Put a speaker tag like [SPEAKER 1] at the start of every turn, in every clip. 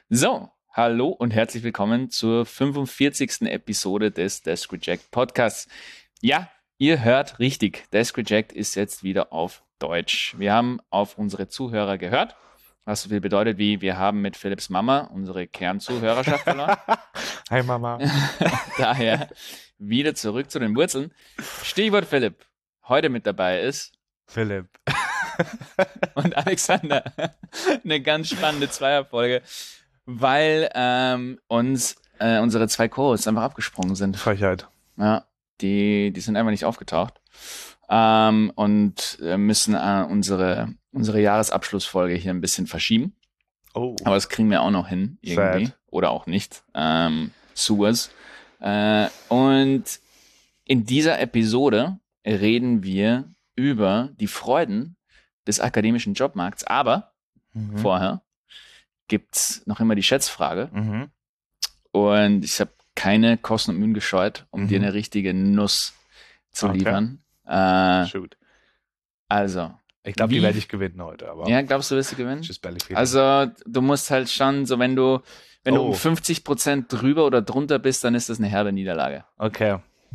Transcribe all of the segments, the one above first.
[SPEAKER 1] So, hallo und herzlich willkommen zur 45. Episode des Desk Reject Podcasts. Ja, ihr hört richtig, Desk Reject ist jetzt wieder auf Deutsch. Wir haben auf unsere Zuhörer gehört, was so viel bedeutet wie, wir haben mit Philipps Mama unsere Kernzuhörerschaft verloren.
[SPEAKER 2] Hi Mama.
[SPEAKER 1] Daher wieder zurück zu den Wurzeln. Stichwort Philipp. Heute mit dabei ist
[SPEAKER 2] Philipp.
[SPEAKER 1] und Alexander. Eine ganz spannende Zweierfolge, weil uns unsere zwei Co-Hosts einfach abgesprungen sind.
[SPEAKER 2] Frechheit.
[SPEAKER 1] Ja, die sind einfach nicht aufgetaucht und müssen unsere Jahresabschlussfolge hier ein bisschen verschieben.
[SPEAKER 2] Oh.
[SPEAKER 1] Aber das kriegen wir auch noch hin irgendwie.
[SPEAKER 2] Sad.
[SPEAKER 1] Oder auch nicht. Suez. Und in dieser Episode reden wir über die Freuden des akademischen Jobmarkts. Aber vorher gibt's noch immer die Schätzfrage. Und ich habe keine Kosten und Mühen gescheut, um dir eine richtige Nuss zu liefern.
[SPEAKER 2] Shoot.
[SPEAKER 1] Also.
[SPEAKER 2] Ich glaube, die werde ich gewinnen heute. Aber
[SPEAKER 1] ja, glaubst du, wirst du gewinnen?
[SPEAKER 2] feeling.
[SPEAKER 1] Also, du musst halt schon, so wenn du um 50% drüber oder drunter bist, dann ist das eine herbe Niederlage.
[SPEAKER 2] Okay.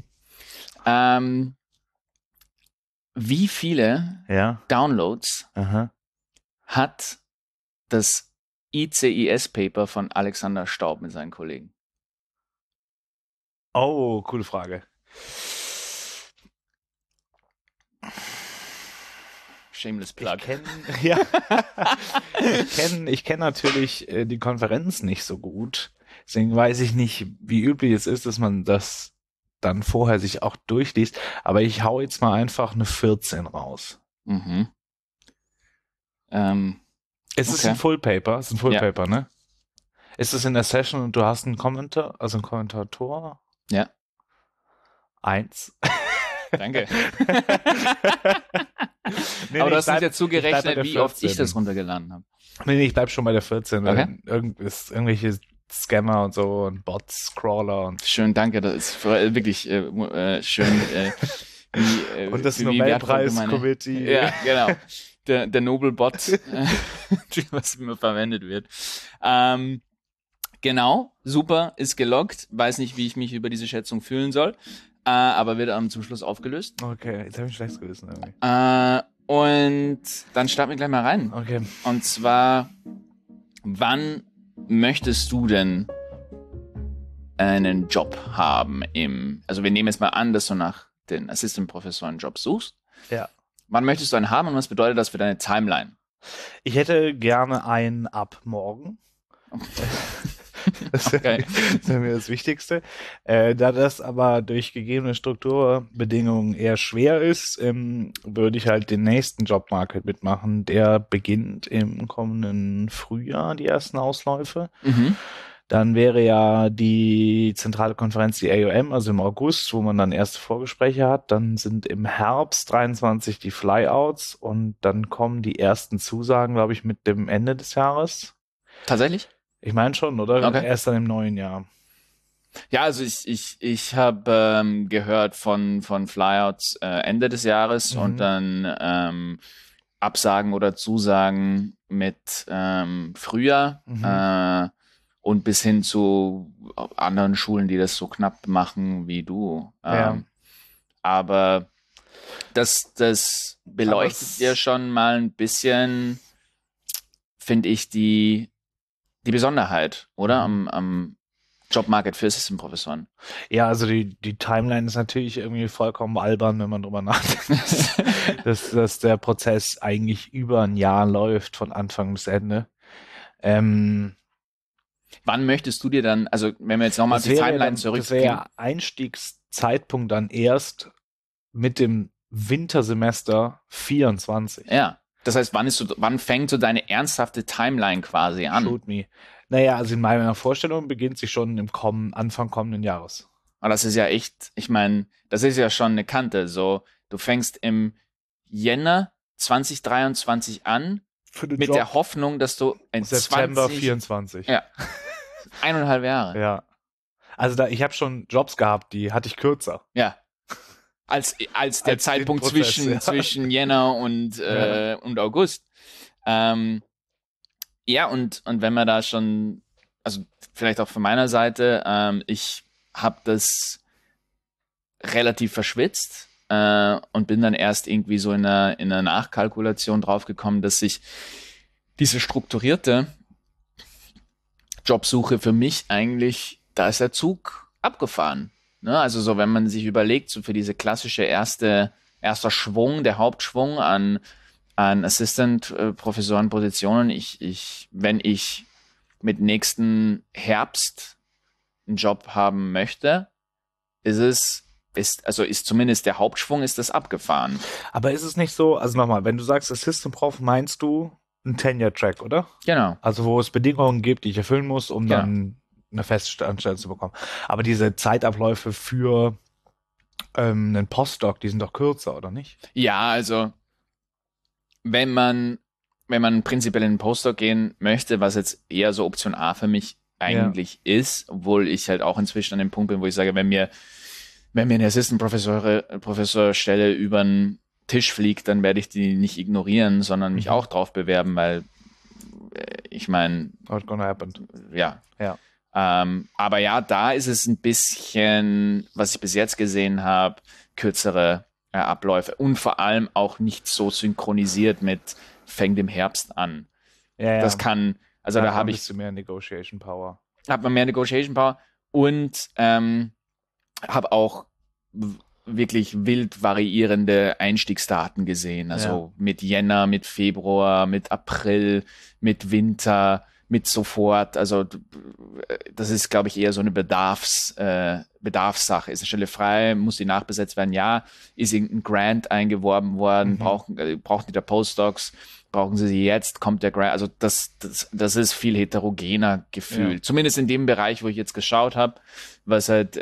[SPEAKER 1] Wie viele Downloads hat das ICIS-Paper von Alexander Staub mit seinen Kollegen?
[SPEAKER 2] Oh, coole Frage.
[SPEAKER 1] Shameless Plug.
[SPEAKER 2] Ich kenn natürlich die Konferenz nicht so gut. Deswegen weiß ich nicht, wie üblich es ist, dass man das dann vorher sich auch durchliest. Aber ich hau jetzt mal einfach eine 14 raus. Es ist ein Full Paper. Es ist ein Full Paper, ne? Ist es in der Session und du hast einen Kommentar, also einen Kommentator?
[SPEAKER 1] Ja.
[SPEAKER 2] 1.
[SPEAKER 1] Danke. Aber du hast nicht dazu gerechnet, wie oft ich das runtergeladen habe.
[SPEAKER 2] Nee, ich bleib schon bei der 14.
[SPEAKER 1] Okay.
[SPEAKER 2] Irgendwelche Scammer und so und Bots, Crawler und...
[SPEAKER 1] Schön, danke. Das ist wirklich schön.
[SPEAKER 2] Und das Nobelpreis-Committee.
[SPEAKER 1] Ja, genau. Der Nobel-Bot, was immer verwendet wird. Genau, super, ist gelockt. Weiß nicht, wie ich mich über diese Schätzung fühlen soll. Aber wird zum Schluss aufgelöst.
[SPEAKER 2] Okay, jetzt habe ich ein schlechtes Gewissen irgendwie.
[SPEAKER 1] Und dann starten wir gleich mal rein.
[SPEAKER 2] Okay.
[SPEAKER 1] Und zwar, wann möchtest du denn einen Job haben also wir nehmen jetzt mal an, dass du nach den Assistant-Professoren-Job suchst.
[SPEAKER 2] Ja.
[SPEAKER 1] Wann möchtest du einen haben und was bedeutet das für deine Timeline?
[SPEAKER 2] Ich hätte gerne einen ab morgen. Das wäre mir das Wichtigste. Da das aber durch gegebene Strukturbedingungen eher schwer ist, würde ich halt den nächsten Jobmarket mitmachen. Der beginnt im kommenden Frühjahr, die ersten Ausläufe. Dann wäre ja die zentrale Konferenz, die AOM, also im August, wo man dann erste Vorgespräche hat. Dann sind im Herbst 23 die Flyouts und dann kommen die ersten Zusagen, glaube ich, mit dem Ende des Jahres.
[SPEAKER 1] Tatsächlich?
[SPEAKER 2] Ich meine schon, oder?
[SPEAKER 1] Okay.
[SPEAKER 2] Erst dann im neuen Jahr.
[SPEAKER 1] Ja, also ich habe gehört von Flyouts Ende des Jahres und dann Absagen oder Zusagen mit Frühjahr und bis hin zu anderen Schulen, die das so knapp machen wie du. Aber das beleuchtet ja schon mal ein bisschen, finde ich, die Besonderheit, oder? Am Jobmarket für Assistant-Professoren.
[SPEAKER 2] Ja, also die Timeline ist natürlich irgendwie vollkommen albern, wenn man drüber nachdenkt, dass der Prozess eigentlich über ein Jahr läuft, von Anfang bis Ende.
[SPEAKER 1] Wann möchtest du dir dann, also wenn wir jetzt nochmal die Timeline zurückgehen.
[SPEAKER 2] Das wäre ja Einstiegszeitpunkt dann erst mit dem Wintersemester 24.
[SPEAKER 1] Ja, das heißt, wann fängt so deine ernsthafte Timeline quasi an?
[SPEAKER 2] Shoot me. Naja, also in meiner Vorstellung beginnt sie schon im Anfang kommenden Jahres.
[SPEAKER 1] Aber das ist ja echt, ich meine, das ist ja schon eine Kante. So, du fängst im Jänner 2023 an mit der Hoffnung, dass du in
[SPEAKER 2] September 24.
[SPEAKER 1] Ja. 1,5 Jahre.
[SPEAKER 2] Ja. Also ich habe schon Jobs gehabt, die hatte ich kürzer.
[SPEAKER 1] Ja. Als der Zeitpunkt zwischen Jänner und August. Ja, und wenn man da schon also vielleicht auch von meiner Seite, ich habe das relativ verschwitzt und bin dann erst irgendwie so in einer Nachkalkulation draufgekommen, dass sich diese strukturierte Jobsuche für mich eigentlich, da ist der Zug abgefahren. Ne? Also so, wenn man sich überlegt, so für diese klassische erster Schwung, der Hauptschwung an Assistant-Professorenpositionen, wenn ich mit nächsten Herbst einen Job haben möchte, ist zumindest der Hauptschwung, ist das abgefahren.
[SPEAKER 2] Aber ist es nicht so, also nochmal, wenn du sagst Assistant Prof, meinst du einen Tenure-Track, oder?
[SPEAKER 1] Genau.
[SPEAKER 2] Also wo es Bedingungen gibt, die ich erfüllen muss, um
[SPEAKER 1] Genau.
[SPEAKER 2] dann eine Festanstellung zu bekommen. Aber diese Zeitabläufe für einen Postdoc, die sind doch kürzer, oder nicht?
[SPEAKER 1] Ja, also wenn man prinzipiell in den Postdoc gehen möchte, was jetzt eher so Option A für mich eigentlich ist, obwohl ich halt auch inzwischen an dem Punkt bin, wo ich sage, wenn mir eine Assistant-Professorstelle über den Tisch fliegt, dann werde ich die nicht ignorieren, sondern mich auch drauf bewerben, weil ich meine,
[SPEAKER 2] Not gonna happen.
[SPEAKER 1] Ja.
[SPEAKER 2] Ja.
[SPEAKER 1] Aber ja, da ist es ein bisschen, was ich bis jetzt gesehen habe, kürzere Abläufe und vor allem auch nicht so synchronisiert mit fängt im Herbst an.
[SPEAKER 2] Ja.
[SPEAKER 1] Das kann, also da habe
[SPEAKER 2] ich mehr Negotiation Power.
[SPEAKER 1] Hat man mehr Negotiation Power und habe auch wirklich wild variierende Einstiegsdaten gesehen. Also mit Jänner, mit Februar, mit April, mit Winter, mit sofort. Also das ist, glaube ich, eher so eine Bedarfssache. Ist eine Stelle frei? Muss die nachbesetzt werden? Ja. Ist irgendein Grant eingeworben worden? Brauchen die da Postdocs? Brauchen sie jetzt? Kommt der Grant? Also das ist viel heterogener gefühlt. Ja. Zumindest in dem Bereich, wo ich jetzt geschaut habe, was halt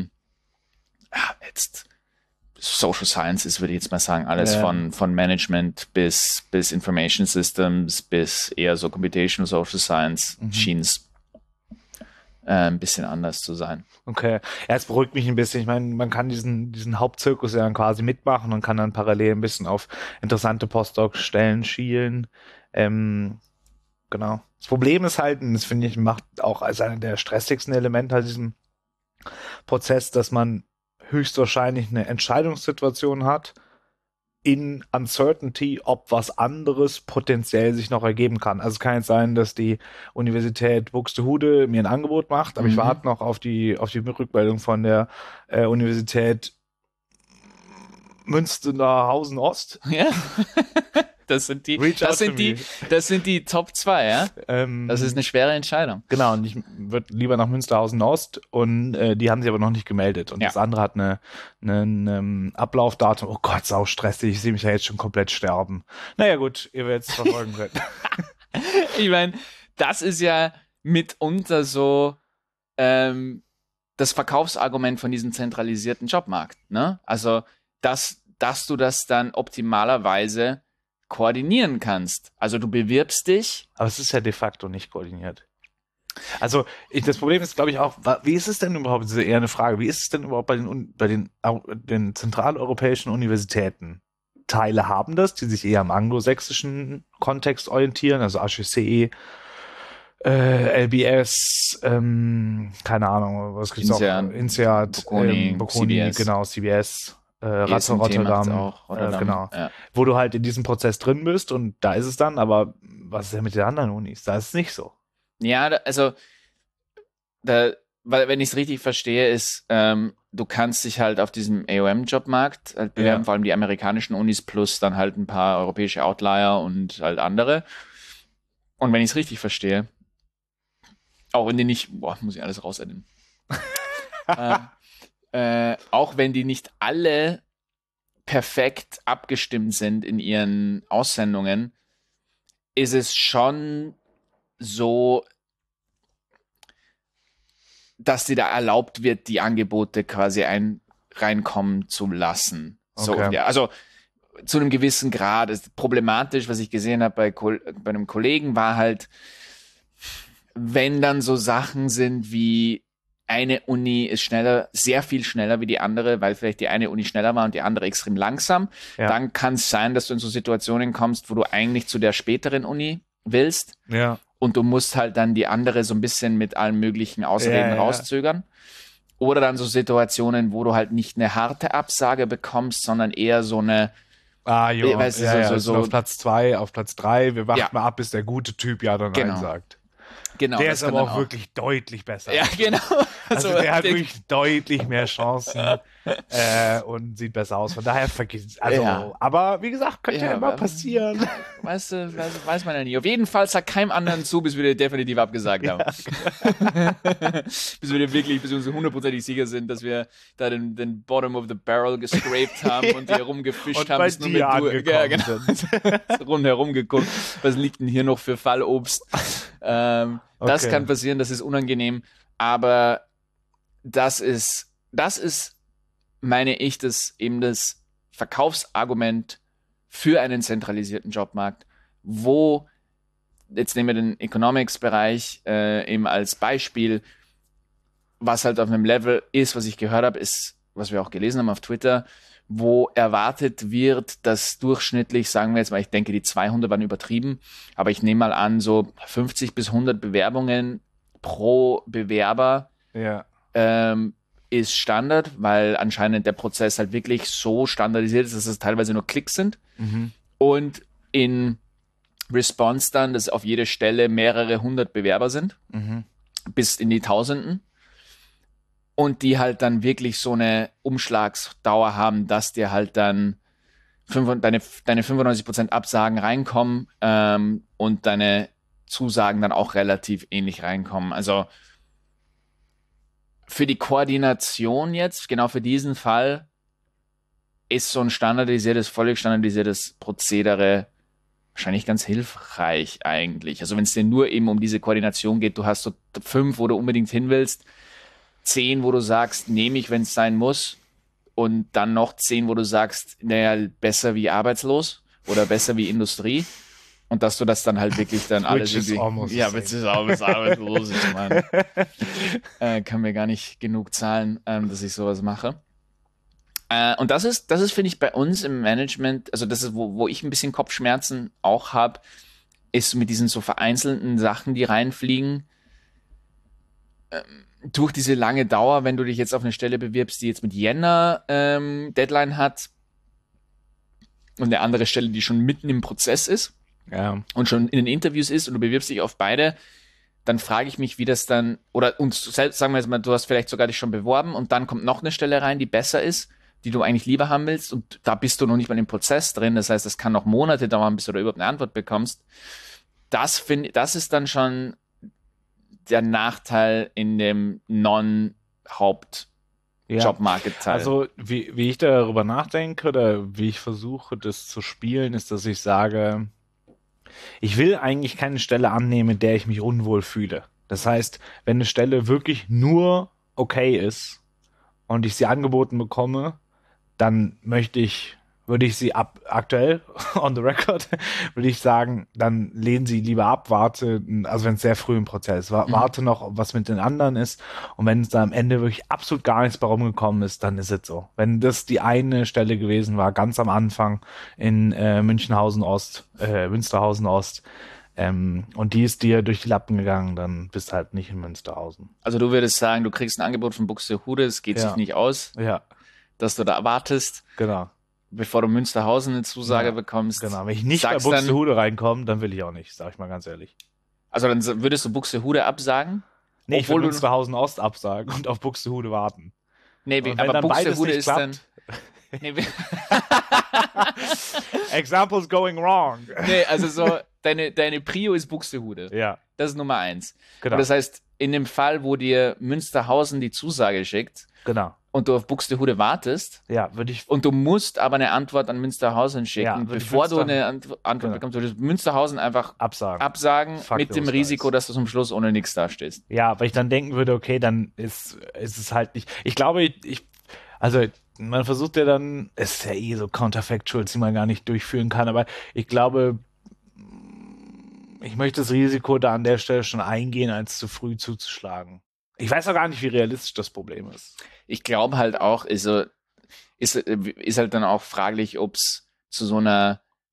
[SPEAKER 1] jetzt Social Sciences, würde ich jetzt mal sagen, alles von Management bis Information Systems bis eher so Computational Social Science schien es ein bisschen anders zu sein.
[SPEAKER 2] Okay, ja, es beruhigt mich ein bisschen. Ich meine, man kann diesen Hauptzirkus ja dann quasi mitmachen und kann dann parallel ein bisschen auf interessante Postdoc-Stellen schielen. Genau. Das Problem ist halt, und das finde ich, macht auch als einer der stressigsten Elemente halt diesen Prozess, dass man höchstwahrscheinlich eine Entscheidungssituation hat in Uncertainty, ob was anderes potenziell sich noch ergeben kann. Also es kann jetzt sein, dass die Universität Buxtehude mir ein Angebot macht, aber ich warte noch auf die Rückmeldung von der Universität Münsterhausen Ost.
[SPEAKER 1] Ja. Das sind die Top 2, ja? Das ist eine schwere Entscheidung.
[SPEAKER 2] Genau, und ich würde lieber nach Münsterhausen Ost und die haben sich aber noch nicht gemeldet. Und das andere hat einen Ablaufdatum. Oh Gott, sau stressig, ich sehe mich ja jetzt schon komplett sterben. Naja gut, ihr werdet es verfolgen können.
[SPEAKER 1] Ich meine, das ist ja mitunter so das Verkaufsargument von diesem zentralisierten Jobmarkt. Ne? Also, dass du das dann optimalerweise koordinieren kannst. Also du bewirbst dich.
[SPEAKER 2] Aber es ist ja de facto nicht koordiniert. Also das Problem ist, glaube ich, auch, wie ist es denn überhaupt, das ist eher eine Frage, wie ist es denn überhaupt bei den zentraleuropäischen Universitäten? Teile haben das, die sich eher im anglosächsischen Kontext orientieren, also HEC, LBS, keine Ahnung, was gibt's noch? INSEAD, Bocconi, CBS. Genau, CBS. Rotterdam,
[SPEAKER 1] auch,
[SPEAKER 2] genau. Ja. Wo du halt in diesem Prozess drin bist und da ist es dann, aber was ist denn mit den anderen Unis? Da ist es nicht so.
[SPEAKER 1] Ja, weil wenn ich es richtig verstehe, ist, du kannst dich halt auf diesem AOM-Jobmarkt halt bewerben, vor allem die amerikanischen Unis plus dann halt ein paar europäische Outlier und halt andere. Und wenn ich es richtig verstehe, auch wenn die nicht, muss ich alles rausediten. Auch wenn die nicht alle perfekt abgestimmt sind in ihren Aussendungen, ist es schon so, dass dir da erlaubt wird, die Angebote quasi reinkommen zu lassen. So,
[SPEAKER 2] okay.
[SPEAKER 1] Ja, also zu einem gewissen Grad. Ist problematisch, was ich gesehen habe bei einem Kollegen, war halt, wenn dann so Sachen sind wie eine Uni ist sehr viel schneller wie die andere, weil vielleicht die eine Uni schneller war und die andere extrem langsam. Ja. Dann kann es sein, dass du in so Situationen kommst, wo du eigentlich zu der späteren Uni willst.
[SPEAKER 2] Ja.
[SPEAKER 1] und du musst halt dann die andere so ein bisschen mit allen möglichen Ausreden rauszögern. Oder dann so Situationen, wo du halt nicht eine harte Absage bekommst, sondern eher so eine,
[SPEAKER 2] ja,
[SPEAKER 1] weißt du,
[SPEAKER 2] so auf Platz 2, auf Platz 3, wir warten
[SPEAKER 1] Ja.
[SPEAKER 2] mal ab, bis der gute Typ ja oder nein sagt.
[SPEAKER 1] Genau,
[SPEAKER 2] Der
[SPEAKER 1] das
[SPEAKER 2] ist
[SPEAKER 1] kann
[SPEAKER 2] aber
[SPEAKER 1] dann
[SPEAKER 2] auch wirklich deutlich besser.
[SPEAKER 1] Ja, genau.
[SPEAKER 2] Also der hat wirklich deutlich mehr Chancen und sieht besser aus. Von daher vergiss. Also,
[SPEAKER 1] Ja.
[SPEAKER 2] aber wie gesagt, könnte ja immer passieren.
[SPEAKER 1] Weißt du, weiß man ja nie. Auf jeden Fall sag keinem anderen zu, bis wir dir definitiv abgesagt haben. Bis wir uns hundertprozentig sicher sind, dass wir da den Bottom of the Barrel gescraped haben und hier rumgefischt
[SPEAKER 2] und
[SPEAKER 1] haben.
[SPEAKER 2] bei
[SPEAKER 1] bis nur mit
[SPEAKER 2] angekommen
[SPEAKER 1] sind. Rundherum geguckt. Was liegt denn hier noch für Fallobst? Das kann passieren, das ist unangenehm. Aber das ist, meine ich, das Verkaufsargument für einen zentralisierten Jobmarkt, wo, jetzt nehmen wir den Economics-Bereich eben als Beispiel, was halt auf einem Level ist, was ich gehört habe, ist, was wir auch gelesen haben auf Twitter, wo erwartet wird, dass durchschnittlich, sagen wir jetzt mal, ich denke, die 200 waren übertrieben, aber ich nehme mal an, so 50 bis 100 Bewerbungen pro Bewerber ist Standard, weil anscheinend der Prozess halt wirklich so standardisiert ist, dass es teilweise nur Klicks sind. Und in Response dann, dass auf jede Stelle mehrere hundert Bewerber sind, bis in die Tausenden. Und die halt dann wirklich so eine Umschlagsdauer haben, dass dir halt dann deine 95% Absagen reinkommen und deine Zusagen dann auch relativ ähnlich reinkommen. Also für die Koordination jetzt, genau für diesen Fall, ist so ein völlig standardisiertes Prozedere wahrscheinlich ganz hilfreich eigentlich. Also wenn es dir nur eben um diese Koordination geht, du hast so 5, wo du unbedingt hin willst, 10, wo du sagst, nehme ich, wenn es sein muss, und dann noch 10, wo du sagst, naja, besser wie arbeitslos oder besser wie Industrie. Und dass du das dann halt wirklich dann alles irgendwie... Ja, which is almost arbeitslos. Ich meine, kann mir gar nicht genug zahlen, dass ich sowas mache. Und das ist, finde ich, bei uns im Management, also das ist, wo ich ein bisschen Kopfschmerzen auch habe, ist mit diesen so vereinzelten Sachen, die reinfliegen. Durch diese lange Dauer, wenn du dich jetzt auf eine Stelle bewirbst, die jetzt mit Jänner Deadline hat und eine andere Stelle, die schon mitten im Prozess ist und schon in den Interviews ist und du bewirbst dich auf beide, dann frage ich mich, wie das dann, sagen wir jetzt mal, du hast vielleicht sogar dich schon beworben und dann kommt noch eine Stelle rein, die besser ist, die du eigentlich lieber haben willst und da bist du noch nicht mal im Prozess drin, das heißt, das kann noch Monate dauern, bis du da überhaupt eine Antwort bekommst. Das ist dann schon der Nachteil in dem Non-Haupt-Job-Market-Teil.
[SPEAKER 2] Also wie ich darüber nachdenke oder wie ich versuche, das zu spielen, ist, dass ich sage, ich will eigentlich keine Stelle annehmen, in der ich mich unwohl fühle. Das heißt, wenn eine Stelle wirklich nur okay ist und ich sie angeboten bekomme, dann würde ich sie aktuell, on the record, würde ich sagen, dann lehnen sie lieber ab, warte, also wenn es sehr früh im Prozess ist, warte noch, was mit den anderen ist, und wenn es da am Ende wirklich absolut gar nichts bei rumgekommen ist, dann ist es so. Wenn das die eine Stelle gewesen war, ganz am Anfang in Münsterhausen Ost, und die ist dir durch die Lappen gegangen, dann bist du halt nicht in Münsterhausen.
[SPEAKER 1] Also du würdest sagen, du kriegst ein Angebot von Buxtehude, es geht sich nicht aus, dass du da wartest.
[SPEAKER 2] Genau.
[SPEAKER 1] Bevor du Münsterhausen eine Zusage bekommst.
[SPEAKER 2] Genau, wenn ich nicht bei Buxtehude reinkomme, dann will ich auch nicht, sag ich mal ganz ehrlich.
[SPEAKER 1] Also dann würdest du Buxtehude absagen?
[SPEAKER 2] Nee, ich will Münsterhausen Ost absagen und auf Buxtehude warten.
[SPEAKER 1] Nee, aber Buxtehude ist
[SPEAKER 2] klappt, dann... Examples going wrong.
[SPEAKER 1] Nee, also so, deine Prio ist Buxtehude.
[SPEAKER 2] Ja.
[SPEAKER 1] Das ist Nummer 1.
[SPEAKER 2] Genau.
[SPEAKER 1] Und das heißt, in dem Fall, wo dir Münsterhausen die Zusage schickt, und du auf Buxtehude wartest,
[SPEAKER 2] würde ich,
[SPEAKER 1] und du musst aber eine Antwort an Münsterhausen schicken, bevor du eine Antwort bekommst, würdest Münsterhausen einfach absagen mit dem Risiko, dass du zum Schluss ohne nichts dastehst.
[SPEAKER 2] Ja, weil ich dann denken würde, okay, dann ist es halt nicht. Ich glaube, also man versucht ja dann, es ist ja eh so Counterfactuals, die man gar nicht durchführen kann, aber ich glaube, ich möchte das Risiko da an der Stelle schon eingehen, als zu früh zuzuschlagen. Ich weiß auch gar nicht, wie realistisch das Problem ist.
[SPEAKER 1] Ich glaube halt auch, ist halt dann auch fraglich, ob es zu so einer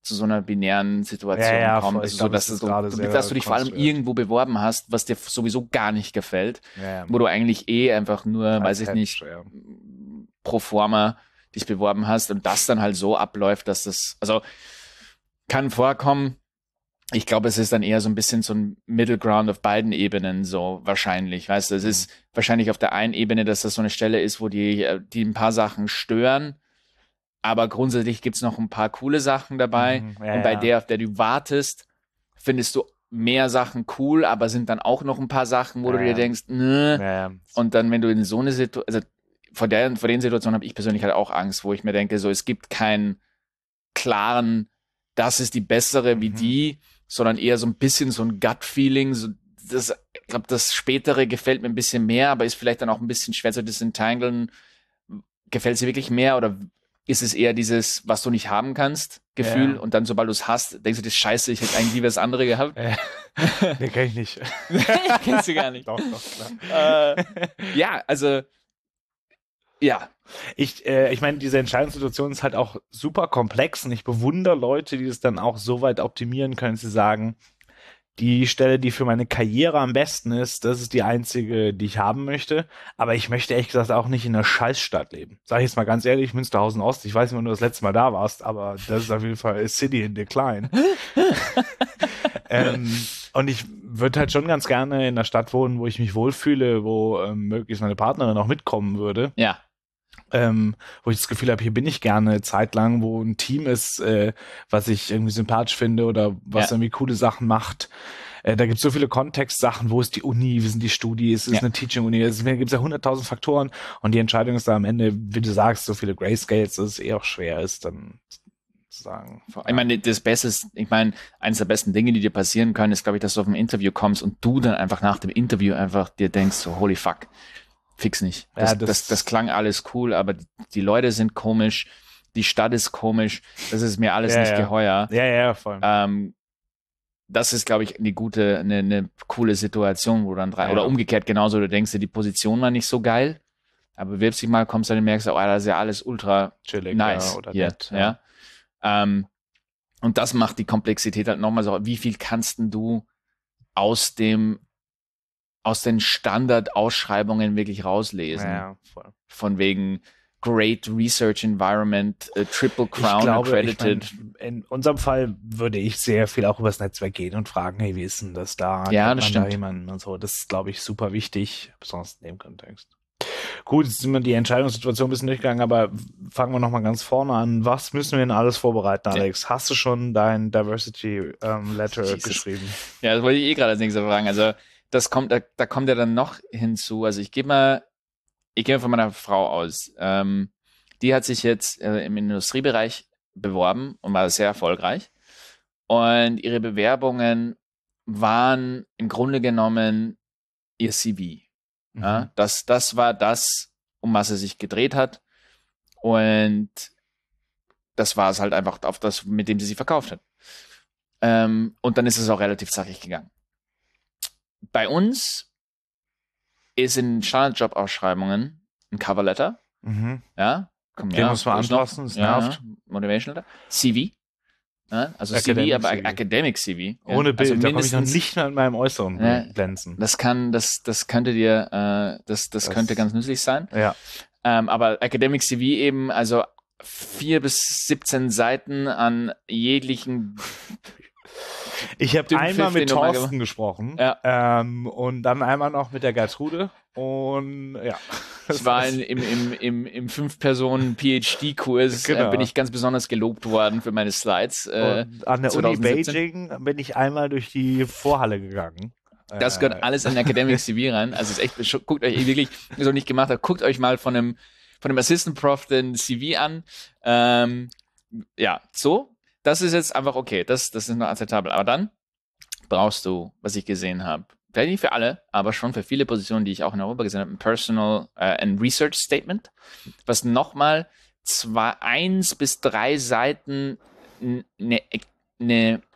[SPEAKER 1] zu so einer binären Situation kommt.
[SPEAKER 2] Voll.
[SPEAKER 1] Also so, dass du dich vor allem irgendwo beworben hast, was dir sowieso gar nicht gefällt, wo du eigentlich einfach nur, weiß ich nicht, pro forma dich beworben hast und das dann halt so abläuft, dass das, also kann vorkommen. Ich glaube, es ist dann eher so ein bisschen so ein Middle Ground auf beiden Ebenen so wahrscheinlich. Weißt du, es ist wahrscheinlich auf der einen Ebene, dass das so eine Stelle ist, wo die ein paar Sachen stören, aber grundsätzlich gibt's noch ein paar coole Sachen dabei. Und bei der, auf der du wartest, findest du mehr Sachen cool, aber sind dann auch noch ein paar Sachen, wo du dir denkst, Und dann, wenn du in so eine Situation, also vor den Situationen habe ich persönlich halt auch Angst, wo ich mir denke, so, es gibt keinen klaren, das ist die bessere wie die, sondern eher so ein bisschen so ein Gut-Feeling. So, ich glaube, das Spätere gefällt mir ein bisschen mehr, aber ist vielleicht dann auch ein bisschen schwer zu disentanglen. Gefällt es dir wirklich mehr oder ist es eher dieses, was du nicht haben kannst, Gefühl? Und dann, sobald du es hast, denkst du dir, scheiße, ich hätte eigentlich lieber das andere gehabt.
[SPEAKER 2] Nee, kenn ich nicht.
[SPEAKER 1] Kennst du gar nicht.
[SPEAKER 2] Doch, klar.
[SPEAKER 1] Ja, also ja.
[SPEAKER 2] Ich meine, diese Entscheidungssituation ist halt auch super komplex und ich bewundere Leute, die es dann auch so weit optimieren können, zu sagen, die Stelle, die für meine Karriere am besten ist, das ist die einzige, die ich haben möchte. Aber ich möchte ehrlich gesagt auch nicht in einer Scheißstadt leben. Sag ich jetzt mal ganz ehrlich, Münsterhausen Ost, ich weiß nicht, wann du das letzte Mal da warst, aber das ist auf jeden Fall a city in decline. Und ich würde halt schon ganz gerne in einer Stadt wohnen, wo ich mich wohlfühle, wo möglichst meine Partnerin auch mitkommen würde.
[SPEAKER 1] Ja.
[SPEAKER 2] Wo ich das Gefühl habe, hier bin ich gerne zeitlang, wo ein Team ist, was ich irgendwie sympathisch finde oder was irgendwie coole Sachen macht. Da gibt es so viele Kontextsachen, wo ist die Uni, wie sind die Studis, ist eine Teaching-Uni, es gibt ja 100.000 Faktoren und die Entscheidung ist da am Ende, wie du sagst, so viele Grayscales, dass es eh auch schwer ist, dann zu sagen.
[SPEAKER 1] Ich meine, eines der besten Dinge, die dir passieren können, ist, glaube ich, dass du auf ein Interview kommst und du dann einfach nach dem Interview einfach dir denkst, so, holy fuck, fix nicht. Das klang alles cool, aber die Leute sind komisch, die Stadt ist komisch, das ist mir alles nicht geheuer.
[SPEAKER 2] Ja, voll.
[SPEAKER 1] Das ist, glaube ich, eine coole Situation, wo dann oder umgekehrt genauso, du denkst dir, die Position war nicht so geil, aber bewirbst dich mal, kommst dann und merkst, oh, das ist ja alles ultra
[SPEAKER 2] chillig,
[SPEAKER 1] nice
[SPEAKER 2] oder
[SPEAKER 1] hier,
[SPEAKER 2] nett,
[SPEAKER 1] und das macht die Komplexität halt nochmal so, wie viel kannst denn du aus den Standardausschreibungen wirklich rauslesen?
[SPEAKER 2] Ja, voll.
[SPEAKER 1] Von wegen Great Research Environment, Triple Crown accredited.
[SPEAKER 2] In unserem Fall würde ich sehr viel auch übers Netzwerk gehen und fragen, hey, wie ist denn das da?
[SPEAKER 1] Ja, das stimmt.
[SPEAKER 2] Da jemanden und so. Das ist, glaube ich, super wichtig, besonders in dem Kontext. Gut, jetzt sind wir die Entscheidungssituation ein bisschen durchgegangen, aber fangen wir nochmal ganz vorne an. Was müssen wir denn alles vorbereiten, Alex? Hast du schon dein Diversity Letter geschrieben?
[SPEAKER 1] Ja, das wollte ich gerade als nächstes fragen. Also da kommt ja dann noch hinzu. Also ich gehe mal von meiner Frau aus. Die hat sich jetzt im Industriebereich beworben und war sehr erfolgreich. Und ihre Bewerbungen waren im Grunde genommen ihr CV. Ja, das war das, um was er sich gedreht hat. Und das war es halt einfach auf das, mit dem sie sich verkauft hat. Und dann ist es auch relativ zackig gegangen. Bei uns ist in Standardjob-Ausschreibungen ein Coverletter. Ja,
[SPEAKER 2] den muss man anpassen, es nervt.
[SPEAKER 1] Motivation Letter. CV. Ja, also Academic CV, aber CV. Academic CV.
[SPEAKER 2] Ohne Bild, also da komme ich noch nicht mal in meinem Äußeren glänzen.
[SPEAKER 1] Das könnte dir, das könnte ganz nützlich sein.
[SPEAKER 2] Ja.
[SPEAKER 1] Aber Academic CV eben, also 4 bis 17 Seiten an jeglichen.
[SPEAKER 2] Ich habe einmal mit Thorsten gesprochen und dann einmal noch mit der Gertrude und ja.
[SPEAKER 1] Ich war im 5-Personen-PhD-Kurs, bin ich ganz besonders gelobt worden für meine Slides.
[SPEAKER 2] An der 2017. Uni Beijing bin ich einmal durch die Vorhalle gegangen.
[SPEAKER 1] Das gehört alles in Academic CV rein. Also ist echt, guckt euch wirklich, so nicht gemacht habt, guckt euch mal von dem Assistant Prof den CV an. Ja, so. Das ist jetzt einfach okay. Das ist noch akzeptabel. Aber dann brauchst du, was ich gesehen habe, vielleicht nicht für alle, aber schon für viele Positionen, die ich auch in Europa gesehen habe, ein Personal and Research Statement, was nochmal 1 bis 3 Seiten eine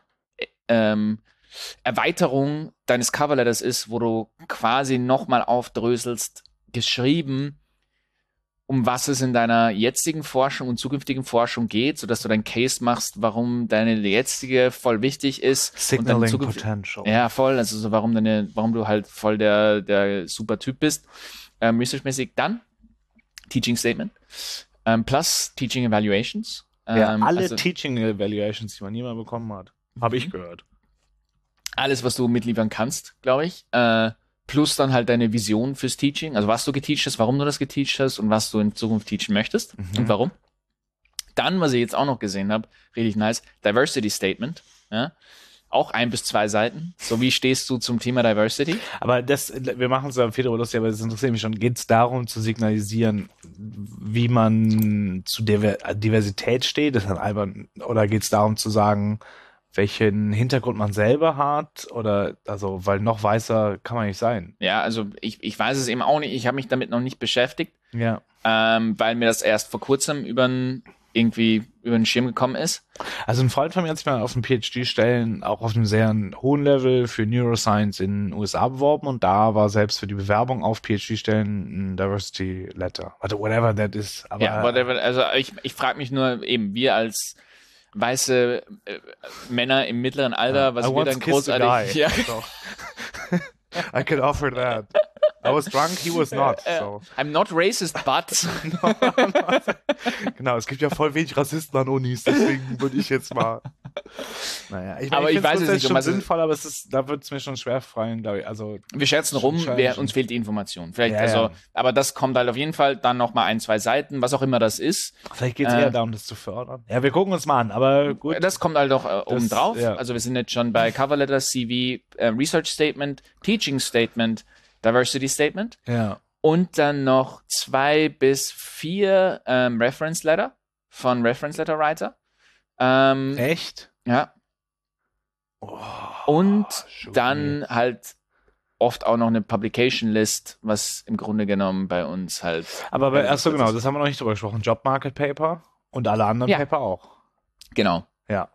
[SPEAKER 1] Erweiterung deines Coverletters ist, wo du quasi nochmal aufdröselst, geschrieben, um was es in deiner jetzigen Forschung und zukünftigen Forschung geht, sodass du deinen Case machst, warum deine jetzige voll wichtig ist.
[SPEAKER 2] Signaling
[SPEAKER 1] und
[SPEAKER 2] Potential.
[SPEAKER 1] Ja, voll, also so warum du halt voll der super Typ bist, researchmäßig. Dann Teaching Statement, plus Teaching Evaluations.
[SPEAKER 2] Alle Teaching Evaluations, die man niemals bekommen hat, habe ich gehört.
[SPEAKER 1] Alles, was du mitliefern kannst, glaube ich. Plus dann halt deine Vision fürs Teaching, also was du geteacht hast, warum du das geteacht hast und was du in Zukunft teachen möchtest und warum. Dann, was ich jetzt auch noch gesehen habe, richtig nice, Diversity Statement. Ja? Auch 1 bis 2 Seiten. So, wie stehst du zum Thema Diversity?
[SPEAKER 2] Aber wir machen es ja Fedor lustig, aber das interessiert mich schon. Geht es darum zu signalisieren, wie man zu Diversität steht? Das ist albern. Oder geht es darum zu sagen, welchen Hintergrund man selber hat? Oder, also, weil noch weißer kann man nicht sein.
[SPEAKER 1] Ja, also ich weiß es eben auch nicht. Ich habe mich damit noch nicht beschäftigt.
[SPEAKER 2] Ja.
[SPEAKER 1] Weil mir das erst vor kurzem über den Schirm gekommen ist.
[SPEAKER 2] Also ein Freund von mir hat sich mal auf dem PhD-Stellen auch auf einem sehr hohen Level für Neuroscience in den USA beworben und da war selbst für die Bewerbung auf PhD-Stellen ein Diversity Letter. Also whatever that is. Aber,
[SPEAKER 1] ja, whatever. Also ich frage mich nur eben, wir als weiße Männer im mittleren Alter, was wir dann großartig... Ja.
[SPEAKER 2] So. I could offer that. I was drunk, he was not. So.
[SPEAKER 1] I'm not racist, but...
[SPEAKER 2] Genau, es gibt ja voll wenig Rassisten an Unis, deswegen würde ich jetzt mal... Naja, ich
[SPEAKER 1] weiß es nicht.
[SPEAKER 2] Schon sinnvoll, aber da wird es mir schon schwer fallen, glaube ich. Also,
[SPEAKER 1] wir scherzen rum, uns fehlt die Information. Vielleicht,
[SPEAKER 2] ja.
[SPEAKER 1] Aber das kommt halt auf jeden Fall dann nochmal 1, 2 Seiten, was auch immer das ist.
[SPEAKER 2] Vielleicht geht es eher darum, das zu fördern. Ja, wir gucken uns mal an, aber gut.
[SPEAKER 1] Das kommt halt auch oben drauf.
[SPEAKER 2] Ja.
[SPEAKER 1] Also wir sind jetzt schon bei Cover Letter, CV, Research Statement, Teaching Statement, Diversity Statement.
[SPEAKER 2] Ja.
[SPEAKER 1] Und dann noch 2 bis 4 Reference Letter von Reference Letter Writer.
[SPEAKER 2] Echt?
[SPEAKER 1] Ja.
[SPEAKER 2] Oh,
[SPEAKER 1] und dann halt oft auch noch eine Publication List, was im Grunde genommen bei uns halt...
[SPEAKER 2] Aber genau, das haben wir noch nicht drüber gesprochen. Job Market Paper und alle anderen Paper auch.
[SPEAKER 1] Genau.
[SPEAKER 2] Ja.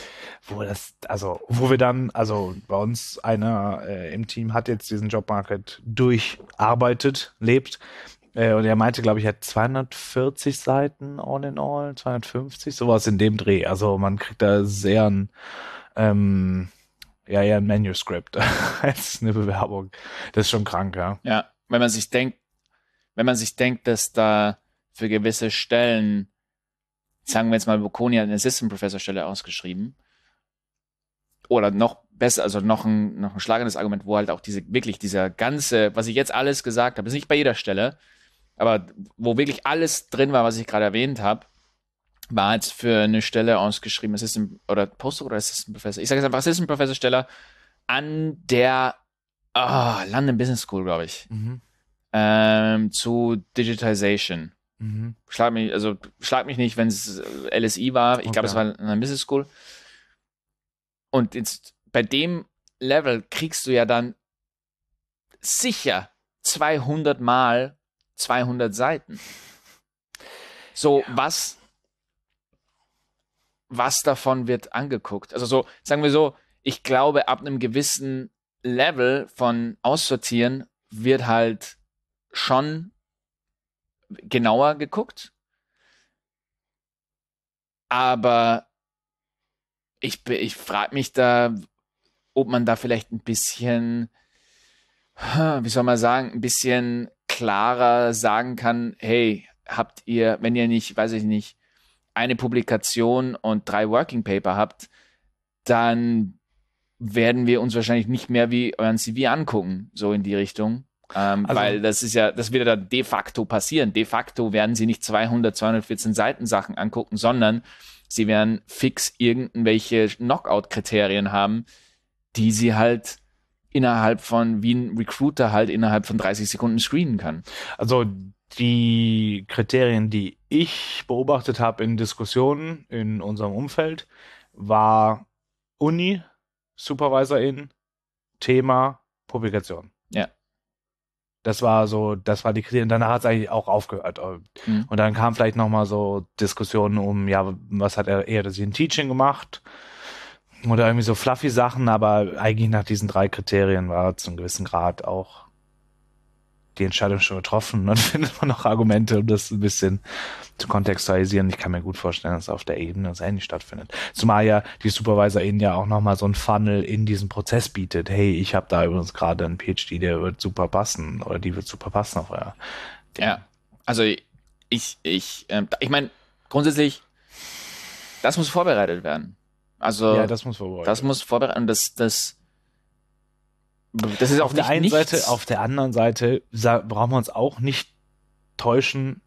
[SPEAKER 2] Wo wir dann, also bei uns einer im Team hat jetzt diesen Job Market durcharbeitet, lebt. Und er meinte, glaube ich, er hat 240 Seiten all in all, 250, sowas in dem Dreh. Also man kriegt da sehr ein Manuskript als eine Bewerbung. Das ist schon krank, ja.
[SPEAKER 1] Ja, wenn man sich denkt, dass da für gewisse Stellen, sagen wir jetzt mal, Bocconi hat eine Assistant Professor Stelle ausgeschrieben. Oder noch besser, also noch ein schlagendes Argument, wo halt auch dieser ganze, was ich jetzt alles gesagt habe, ist nicht bei jeder Stelle, aber wo wirklich alles drin war, was ich gerade erwähnt habe, war jetzt für eine Stelle ausgeschrieben, Assistant oder Postdoc oder Assistant Professor. Ich sage jetzt einfach Assistant Professor Stelle an der London Business School, glaube ich. Zu Digitization. Schlag mich nicht, wenn es LSI war. Ich glaube, es war an der Business School. Und jetzt bei dem Level kriegst du ja dann sicher 200 mal 200 Seiten. So, was davon wird angeguckt? Also so, sagen wir so, ich glaube, ab einem gewissen Level von Aussortieren wird halt schon genauer geguckt. Aber ich frage mich da, ob man da vielleicht ein bisschen, wie soll man sagen, ein bisschen klarer sagen kann, hey, habt ihr, wenn ihr nicht, weiß ich nicht, eine Publikation und 3 Working Paper habt, dann werden wir uns wahrscheinlich nicht mehr wie euren CV angucken, so in die Richtung. Weil das wird ja dann de facto passieren. De facto werden sie nicht 214 Seiten Sachen angucken, sondern sie werden fix irgendwelche Knockout-Kriterien haben, die sie halt wie ein Recruiter halt innerhalb von 30 Sekunden screenen kann. Also
[SPEAKER 2] die Kriterien, die ich beobachtet habe in Diskussionen in unserem Umfeld, war Uni, Supervisorin, Thema, Publikation.
[SPEAKER 1] Ja.
[SPEAKER 2] Das war die Kriterien. Danach hat es eigentlich auch aufgehört. Und dann kam vielleicht nochmal so Diskussionen um, ja, was hat er eher das in Teaching gemacht? Oder irgendwie so fluffy Sachen, aber eigentlich nach diesen 3 Kriterien war zu einem gewissen Grad auch die Entscheidung schon getroffen. Dann findet man noch Argumente, um das ein bisschen zu kontextualisieren. Ich kann mir gut vorstellen, dass auf der Ebene das ähnlich stattfindet. Zumal ja die SupervisorInnen ja auch nochmal so ein Funnel in diesem Prozess bietet. Hey, ich habe da übrigens gerade einen PhD, der wird super passen oder die wird super passen auf euer Ding.
[SPEAKER 1] Ja, also ich meine, grundsätzlich, das muss vorbereitet werden. Also
[SPEAKER 2] Ja, das muss vorbereitet.
[SPEAKER 1] das muss vorbereitet und das ist
[SPEAKER 2] Auf
[SPEAKER 1] auch
[SPEAKER 2] der
[SPEAKER 1] nicht
[SPEAKER 2] einen
[SPEAKER 1] nichts.
[SPEAKER 2] Seite, auf der anderen Seite brauchen wir uns auch nicht täuschen.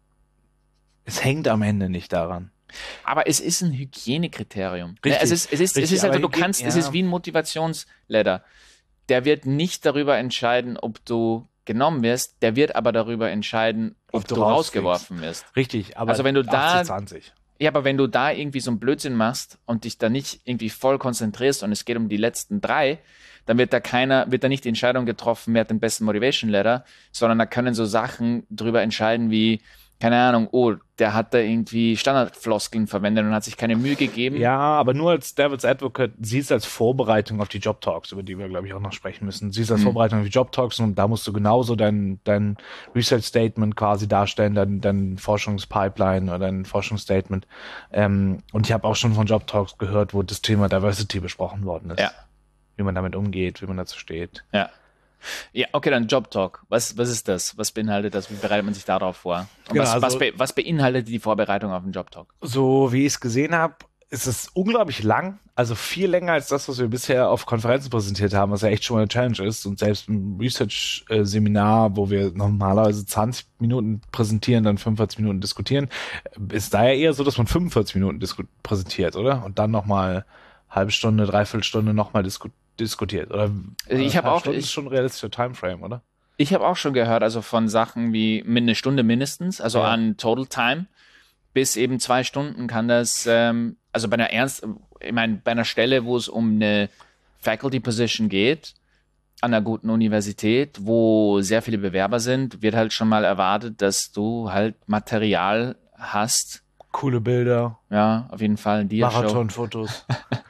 [SPEAKER 2] Es hängt am Ende nicht daran.
[SPEAKER 1] Aber es ist ein Hygienekriterium.
[SPEAKER 2] Richtig,
[SPEAKER 1] Es ist
[SPEAKER 2] richtig,
[SPEAKER 1] einfach,
[SPEAKER 2] aber
[SPEAKER 1] es ist wie ein Motivationsladder. Der wird nicht darüber entscheiden, ob du genommen wirst, der wird aber darüber entscheiden, ob du rausgeworfen wirst.
[SPEAKER 2] Richtig, aber
[SPEAKER 1] Also wenn du da
[SPEAKER 2] 80-20.
[SPEAKER 1] Ja, aber wenn du da irgendwie so einen Blödsinn machst und dich da nicht irgendwie voll konzentrierst und es geht um die letzten 3, dann wird da nicht die Entscheidung getroffen, wer hat den besten Motivation Letter, sondern da können so Sachen drüber entscheiden wie, keine Ahnung, oh, der hat da irgendwie Standardfloskeln verwendet und hat sich keine Mühe gegeben.
[SPEAKER 2] Ja, aber nur als Devil's Advocate, sie ist als Vorbereitung auf die Job Talks, über die wir, glaube ich, auch noch sprechen müssen. Sie ist als Vorbereitung auf die Job Talks und da musst du genauso dein Research Statement quasi darstellen, dein Forschungspipeline oder dein Forschungsstatement. Und ich habe auch schon von Job Talks gehört, wo das Thema Diversity besprochen worden ist.
[SPEAKER 1] Ja.
[SPEAKER 2] Wie man damit umgeht, wie man dazu steht.
[SPEAKER 1] Ja. Ja, okay, dann Job Talk. Was ist das? Was beinhaltet das? Wie bereitet man sich darauf vor? Und
[SPEAKER 2] Genau,
[SPEAKER 1] was beinhaltet die Vorbereitung auf den Job Talk?
[SPEAKER 2] So wie ich es gesehen habe, ist es unglaublich lang, also viel länger als das, was wir bisher auf Konferenzen präsentiert haben, was ja echt schon mal eine Challenge ist. Und selbst im Research-Seminar, wo wir normalerweise 20 Minuten präsentieren, dann 45 Minuten diskutieren, ist da ja eher so, dass man 45 Minuten präsentiert, oder? Und dann nochmal halbe Stunde, Dreiviertelstunde nochmal diskutiert. Oder
[SPEAKER 1] Ich habe auch,
[SPEAKER 2] ist schon ein realistischer Timeframe, oder?
[SPEAKER 1] Ich habe auch schon gehört, also von Sachen wie eine Stunde mindestens, also
[SPEAKER 2] Ja.
[SPEAKER 1] an Total Time, bis eben 2 Stunden kann das, also bei einer Stelle, wo es um eine Faculty Position geht, an einer guten Universität, wo sehr viele Bewerber sind, wird halt schon mal erwartet, dass du halt Material hast.
[SPEAKER 2] Coole Bilder,
[SPEAKER 1] Ja, auf jeden Fall ein Dia-Show.
[SPEAKER 2] Marathonfotos.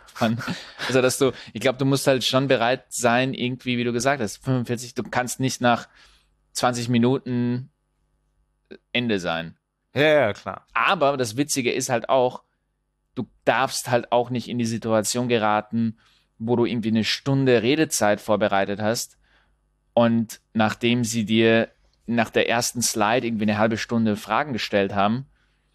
[SPEAKER 1] Also, ich glaube, du musst halt schon bereit sein, irgendwie, wie du gesagt hast, 45, du kannst nicht nach 20 Minuten Ende sein.
[SPEAKER 2] Ja, klar.
[SPEAKER 1] Aber das Witzige ist halt auch, du darfst halt auch nicht in die Situation geraten, wo du irgendwie eine Stunde Redezeit vorbereitet hast und nachdem sie dir nach der ersten Slide irgendwie eine halbe Stunde Fragen gestellt haben,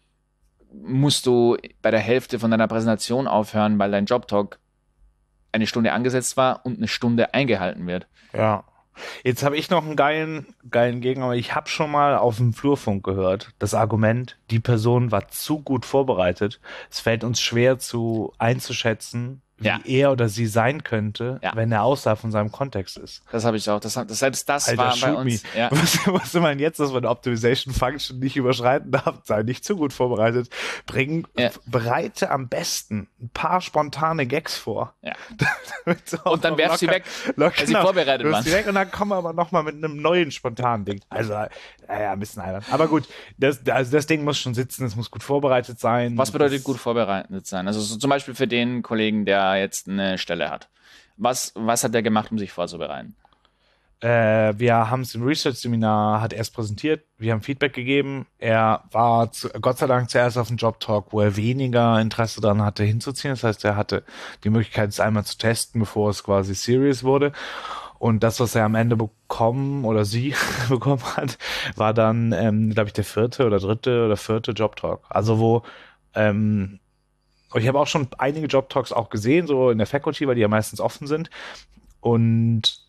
[SPEAKER 1] musst du bei der Hälfte von deiner Präsentation aufhören, weil dein Job-Talk eine Stunde angesetzt war und eine Stunde eingehalten wird.
[SPEAKER 2] Ja. Jetzt habe ich noch einen geilen Gegner, aber ich habe schon mal auf dem Flurfunk gehört, das Argument, die Person war zu gut vorbereitet. Es fällt uns schwer einzuschätzen, wie er oder sie sein könnte, wenn er außerhalb von seinem Kontext ist.
[SPEAKER 1] Das habe ich auch. Selbst das
[SPEAKER 2] Alter,
[SPEAKER 1] war bei uns.
[SPEAKER 2] Ja. Was du meinst jetzt, dass man Optimization Function nicht überschreiten darf, sei nicht zu gut vorbereitet, bereite am besten ein paar spontane Gags vor.
[SPEAKER 1] Ja. Und dann werf sie weg, weil sie vorbereitet waren.
[SPEAKER 2] Sie weg und dann kommen wir aber nochmal mit einem neuen spontanen Ding. Also, naja, ein bisschen albern. Aber gut, das Ding muss schon sitzen, es muss gut vorbereitet sein.
[SPEAKER 1] Was bedeutet gut vorbereitet sein? Also so zum Beispiel für den Kollegen, der jetzt eine Stelle hat. Was hat der gemacht, um sich vorzubereiten?
[SPEAKER 2] Wir haben es im Research-Seminar, hat er es präsentiert, wir haben Feedback gegeben. Er war Gott sei Dank zuerst auf dem Job-Talk, wo er weniger Interesse daran hatte, hinzuziehen. Das heißt, er hatte die Möglichkeit, es einmal zu testen, bevor es quasi serious wurde. Und das, was er am Ende bekommen oder sie bekommen hat, war dann, glaube ich, der 4. oder 3. oder 4. Job-Talk. Also wo ich habe auch schon einige Job-Talks auch gesehen, so in der Faculty, weil die ja meistens offen sind. Und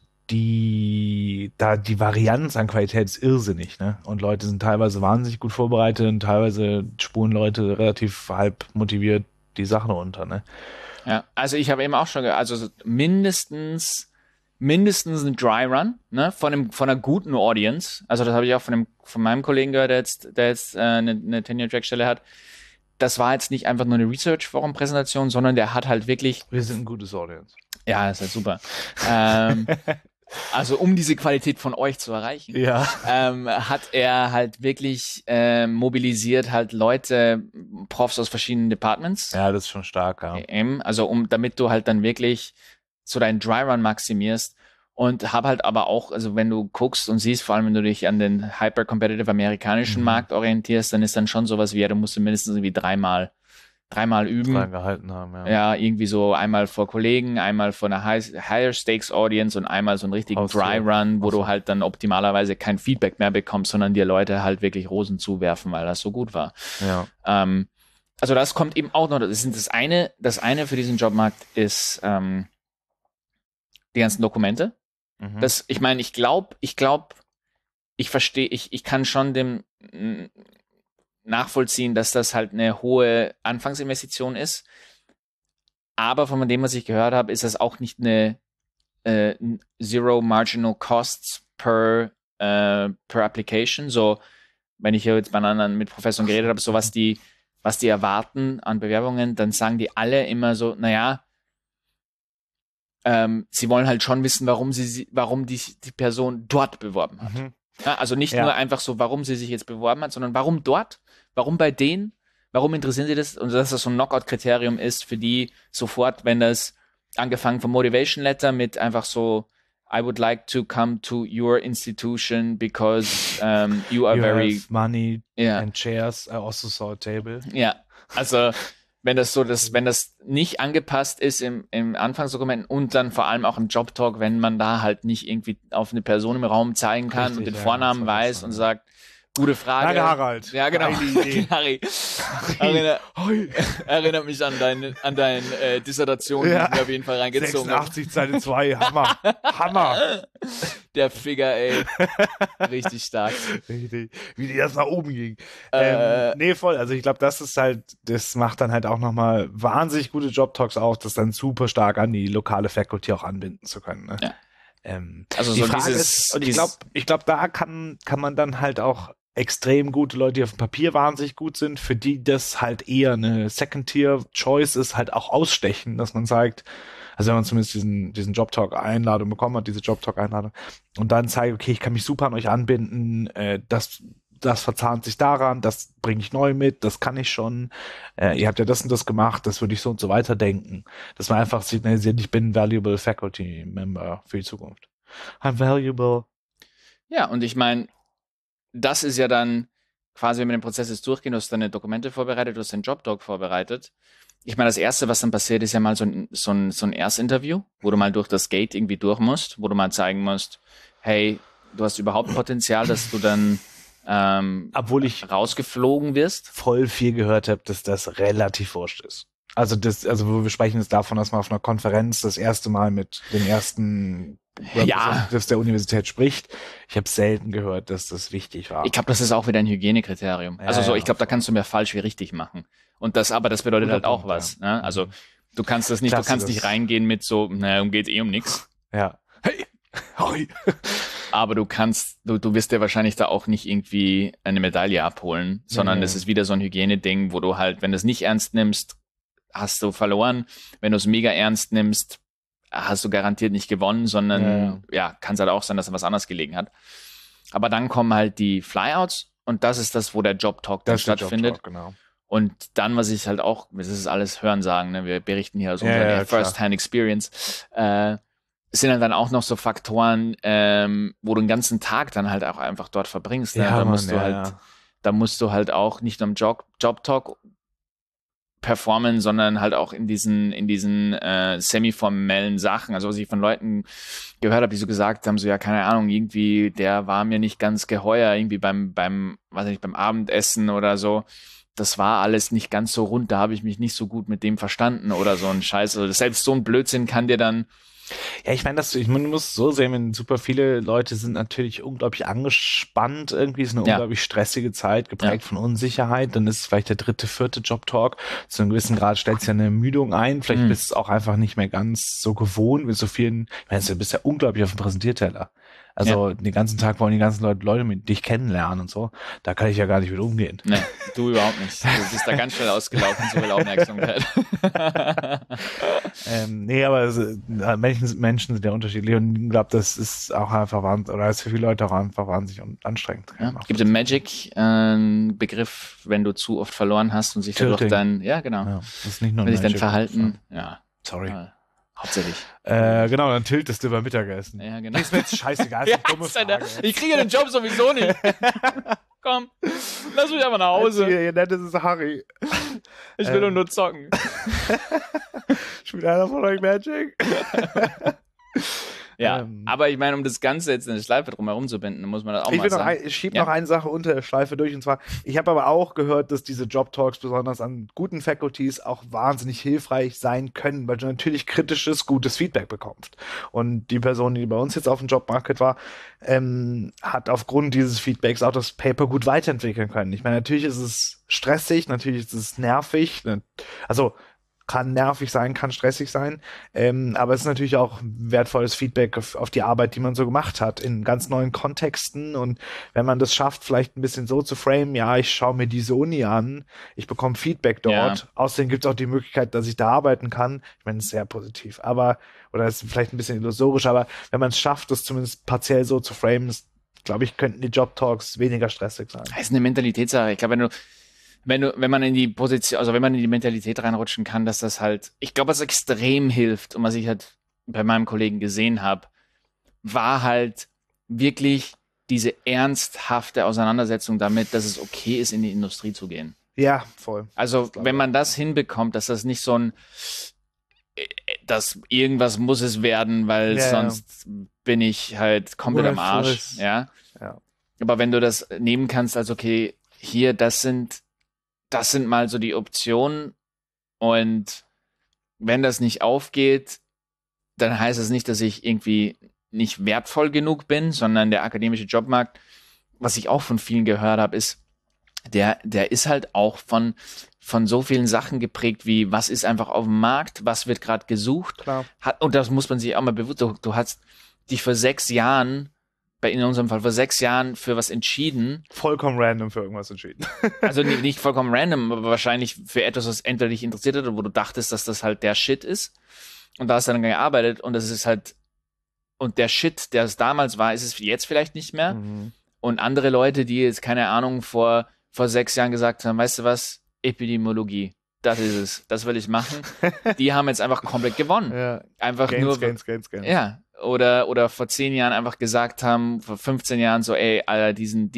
[SPEAKER 2] die Varianz an Qualität ist irrsinnig, ne? Und Leute sind teilweise wahnsinnig gut vorbereitet und teilweise spulen Leute relativ halb motiviert die Sachen runter, ne?
[SPEAKER 1] Ja, also ich habe eben auch schon, also mindestens ein Dry Run, ne, von einer guten Audience. Also das habe ich auch von meinem Kollegen gehört, der jetzt eine Tenure-Track-Stelle hat. Das war jetzt nicht einfach nur eine Research-Forum-Präsentation, sondern der hat halt wirklich.
[SPEAKER 2] Wir sind ein gutes Audience.
[SPEAKER 1] Ja, das ist halt super. Also um diese Qualität von euch zu erreichen, hat er halt wirklich mobilisiert halt Leute, Profs aus verschiedenen Departments.
[SPEAKER 2] Ja, das ist schon stark, ja.
[SPEAKER 1] Also damit du halt dann wirklich so deinen Dry Run maximierst Und habe halt aber auch, also wenn du guckst und siehst, vor allem wenn du dich an den hyper-competitive amerikanischen Markt orientierst, dann ist dann schon sowas wie, ja, du musst mindestens irgendwie dreimal üben.
[SPEAKER 2] Dran gehalten haben, ja.
[SPEAKER 1] Ja, irgendwie so einmal vor Kollegen, einmal vor einer Higher Stakes Audience und einmal so einen richtigen Dry Run, wo du halt dann optimalerweise kein Feedback mehr bekommst, sondern dir Leute halt wirklich Rosen zuwerfen, weil das so gut war.
[SPEAKER 2] Ja.
[SPEAKER 1] Also das kommt eben auch noch. Das eine für diesen Jobmarkt ist die ganzen Dokumente. Das, ich meine, ich verstehe, ich kann schon dem nachvollziehen, dass das halt eine hohe Anfangsinvestition ist. Aber von dem, was ich gehört habe, ist das auch nicht eine Zero Marginal Costs per Application. So, wenn ich jetzt bei anderen mit Professoren geredet habe, so was die erwarten an Bewerbungen, dann sagen die alle immer so, naja, sie wollen halt schon wissen, warum die Person dort beworben hat. Ja, also nicht nur einfach so, warum sie sich jetzt beworben hat, sondern warum dort, warum bei denen, warum interessieren sie das? Und dass das so ein Knockout-Kriterium ist für die sofort, wenn das angefangen vom Motivation Letter mit einfach so, I would like to come to your institution because you are very
[SPEAKER 2] have money and chairs. I also saw a table.
[SPEAKER 1] Ja, also wenn das nicht angepasst ist im Anfangsdokument und dann vor allem auch im Jobtalk, wenn man da halt nicht irgendwie auf eine Person im Raum zeigen kann und den Vornamen weiß und sagt, gute Frage.
[SPEAKER 2] Danke, Harald.
[SPEAKER 1] Ja, genau. Harry. Erinnert mich an deine Dissertation, die ich mir auf jeden Fall reingezogen habe.
[SPEAKER 2] 86 Seite 2, Hammer.
[SPEAKER 1] Der Figur, ey. Richtig stark.
[SPEAKER 2] Richtig. Wie die das nach oben ging. Nee, voll. Also ich glaube, das macht dann halt auch nochmal wahnsinnig gute Job-Talks auf, das dann super stark an die lokale Faculty auch anbinden zu können. Ne?
[SPEAKER 1] Ja.
[SPEAKER 2] Also die so Frage ist, und ich glaube, da kann man dann halt auch extrem gute Leute, die auf dem Papier wahnsinnig gut sind, für die das halt eher eine Second-Tier-Choice ist, halt auch ausstechen, dass man sagt, also wenn man zumindest diesen Job-Talk-Einladung bekommen hat, diese Job-Talk-Einladung, und dann zeigt, okay, ich kann mich super an euch anbinden, das verzahnt sich daran, das bringe ich neu mit, das kann ich schon, ihr habt ja das und das gemacht, das würde ich so und so weiterdenken, dass man einfach signalisiert, ich bin ein valuable Faculty Member für die Zukunft. I'm valuable.
[SPEAKER 1] Ja, und ich meine, das ist ja dann quasi, wenn wir den Prozess jetzt durchgehen, du hast deine Dokumente vorbereitet, du hast den Jobtalk vorbereitet. Ich meine, das Erste, was dann passiert, ist ja mal so ein Erstinterview, wo du mal durch das Gate irgendwie durch musst, wo du mal zeigen musst, hey, du hast überhaupt Potenzial, dass du dann
[SPEAKER 2] obwohl ich
[SPEAKER 1] rausgeflogen wirst.
[SPEAKER 2] Voll viel gehört habe, dass das relativ wurscht ist. Also wir sprechen jetzt davon, dass man auf einer Konferenz das erste Mal mit den ersten Representatives der Universität spricht. Ich habe selten gehört, dass das wichtig war.
[SPEAKER 1] Ich glaube, das ist auch wieder ein Hygienekriterium.
[SPEAKER 2] Ja,
[SPEAKER 1] also ich glaube, da kannst du mehr falsch wie richtig machen. Und das bedeutet halt auch was.
[SPEAKER 2] Ja.
[SPEAKER 1] Ne? Also du kannst nicht reingehen mit so, naja, geht um nichts.
[SPEAKER 2] Ja. Hey, hoi.
[SPEAKER 1] Aber du wirst dir wahrscheinlich da auch nicht irgendwie eine Medaille abholen, sondern es ist wieder so ein Hygieneding, wo du halt, wenn du es nicht ernst nimmst, hast du verloren. Wenn du es mega ernst nimmst, hast du garantiert nicht gewonnen, sondern kann es halt auch sein, dass da was anderes gelegen hat. Aber dann kommen halt die Flyouts und das ist das, wo der Job-Talk dann stattfindet.
[SPEAKER 2] Job-Talk, genau.
[SPEAKER 1] Und dann, was ich halt auch, das ist alles Hörensagen, ne? Wir berichten hier aus unserer First-Hand-Experience, sind halt dann auch noch so Faktoren, wo du den ganzen Tag dann halt auch einfach dort verbringst. Ne?
[SPEAKER 2] Ja,
[SPEAKER 1] da musst du halt auch nicht nur im Job-Talk performen, sondern halt auch in diesen semi-formellen Sachen. Also was ich von Leuten gehört habe, die so gesagt haben, so ja, keine Ahnung, irgendwie, der war mir nicht ganz geheuer, irgendwie beim Abendessen oder so. Das war alles nicht ganz so rund, da habe ich mich nicht so gut mit dem verstanden oder so ein Scheiß. Also selbst so ein Blödsinn kann dir dann.
[SPEAKER 2] Ja, ich meine, du musst so sehen, wenn super viele Leute sind natürlich unglaublich angespannt, irgendwie ist eine unglaublich stressige Zeit, geprägt von Unsicherheit, dann ist es vielleicht der 3., 4. Job-Talk, zu einem gewissen Grad stellt sich ja eine Ermüdung ein, vielleicht bist du es auch einfach nicht mehr ganz so gewohnt mit so vielen, ich meine, du bist ja unglaublich auf dem Präsentierteller. Also den ganzen Tag wollen die ganzen Leute mit dich kennenlernen und so. Da kann ich ja gar nicht mit umgehen.
[SPEAKER 1] Nee, du überhaupt nicht. Du bist da ganz schnell ausgelaufen, so viel Aufmerksamkeit.
[SPEAKER 2] Nee, aber Menschen sind ja unterschiedlich und ich glaube, das ist auch einfach wahnsinnig, oder ist für viele Leute auch einfach wahnsinnig und anstrengend.
[SPEAKER 1] Ja, gibt im Magic einen Begriff, wenn du zu oft verloren hast und sich dadurch dann, genau.
[SPEAKER 2] Ja, das ist nicht nur
[SPEAKER 1] wenn sich dein Verhalten,
[SPEAKER 2] Sorry.
[SPEAKER 1] Hauptsächlich.
[SPEAKER 2] Genau, dann tiltest du beim Mittagessen.
[SPEAKER 1] Ja, genau.
[SPEAKER 2] Ist mir jetzt scheißegal, ist eine dumme Frage.
[SPEAKER 1] Ich kriege den Job sowieso nicht. Komm, lass mich einfach nach Hause.
[SPEAKER 2] Ihr nennt es Harry.
[SPEAKER 1] Ich will doch nur zocken.
[SPEAKER 2] Spielt einer von euch Magic?
[SPEAKER 1] Ja, aber ich meine, um das Ganze jetzt in der Schleife drumherum zu binden, muss man das auch mal sagen.
[SPEAKER 2] Ich schiebe noch eine Sache unter der Schleife durch, und zwar, ich habe aber auch gehört, dass diese Job-Talks besonders an guten Faculties auch wahnsinnig hilfreich sein können, weil du natürlich kritisches, gutes Feedback bekommst. Und die Person, die bei uns jetzt auf dem Jobmarket war, hat aufgrund dieses Feedbacks auch das Paper gut weiterentwickeln können. Ich meine, natürlich ist es stressig, natürlich ist es nervig, also kann nervig sein, kann stressig sein, aber es ist natürlich auch wertvolles Feedback auf die Arbeit, die man so gemacht hat, in ganz neuen Kontexten, und wenn man das schafft, vielleicht ein bisschen so zu framen, ja, ich schaue mir diese Uni an, ich bekomme Feedback dort,
[SPEAKER 1] Ja.
[SPEAKER 2] Außerdem gibt es auch die Möglichkeit, dass ich da arbeiten kann, ich meine, das ist sehr positiv, oder es ist vielleicht ein bisschen illusorisch, aber wenn man es schafft, das zumindest partiell so zu framen, glaube ich, könnten die Job-Talks weniger stressig sein.
[SPEAKER 1] Das ist eine Mentalitätssache. Ich glaube, wenn man in die Position, also wenn man in die Mentalität reinrutschen kann, dass das halt, ich glaube, was extrem hilft und was ich halt bei meinem Kollegen gesehen habe, war halt wirklich diese ernsthafte Auseinandersetzung damit, dass es okay ist, in die Industrie zu gehen.
[SPEAKER 2] Ja, voll.
[SPEAKER 1] Also, wenn man das hinbekommt, dass das nicht so ein, dass irgendwas muss es werden, weil sonst bin ich halt komplett am Arsch. Ja. Aber wenn du das nehmen kannst, als okay, hier, das sind mal so die Optionen, und wenn das nicht aufgeht, dann heißt es nicht, dass ich irgendwie nicht wertvoll genug bin, sondern der akademische Jobmarkt, was ich auch von vielen gehört habe, ist, der ist halt auch von so vielen Sachen geprägt, wie was ist einfach auf dem Markt, was wird gerade gesucht.
[SPEAKER 2] Klar.
[SPEAKER 1] Und das muss man sich auch mal bewusst, du hast dich vor 6 Jahren, in unserem Fall vor 6 Jahren, für was entschieden.
[SPEAKER 2] Vollkommen random für irgendwas entschieden.
[SPEAKER 1] Also nicht vollkommen random, aber wahrscheinlich für etwas, was entweder dich interessiert hat oder wo du dachtest, dass das halt der Shit ist. Und da hast du dann gearbeitet, und das ist halt, und der Shit, der es damals war, ist es jetzt vielleicht nicht mehr.
[SPEAKER 2] Mhm.
[SPEAKER 1] Und andere Leute, die jetzt, keine Ahnung, vor 6 Jahren gesagt haben, weißt du was, Epidemiologie, das ist es, das will ich machen, die haben jetzt einfach komplett gewonnen.
[SPEAKER 2] Ja.
[SPEAKER 1] Einfach
[SPEAKER 2] Gains.
[SPEAKER 1] Ja, oder vor 10 Jahren einfach gesagt haben, vor 15 Jahren so, ey, Alter,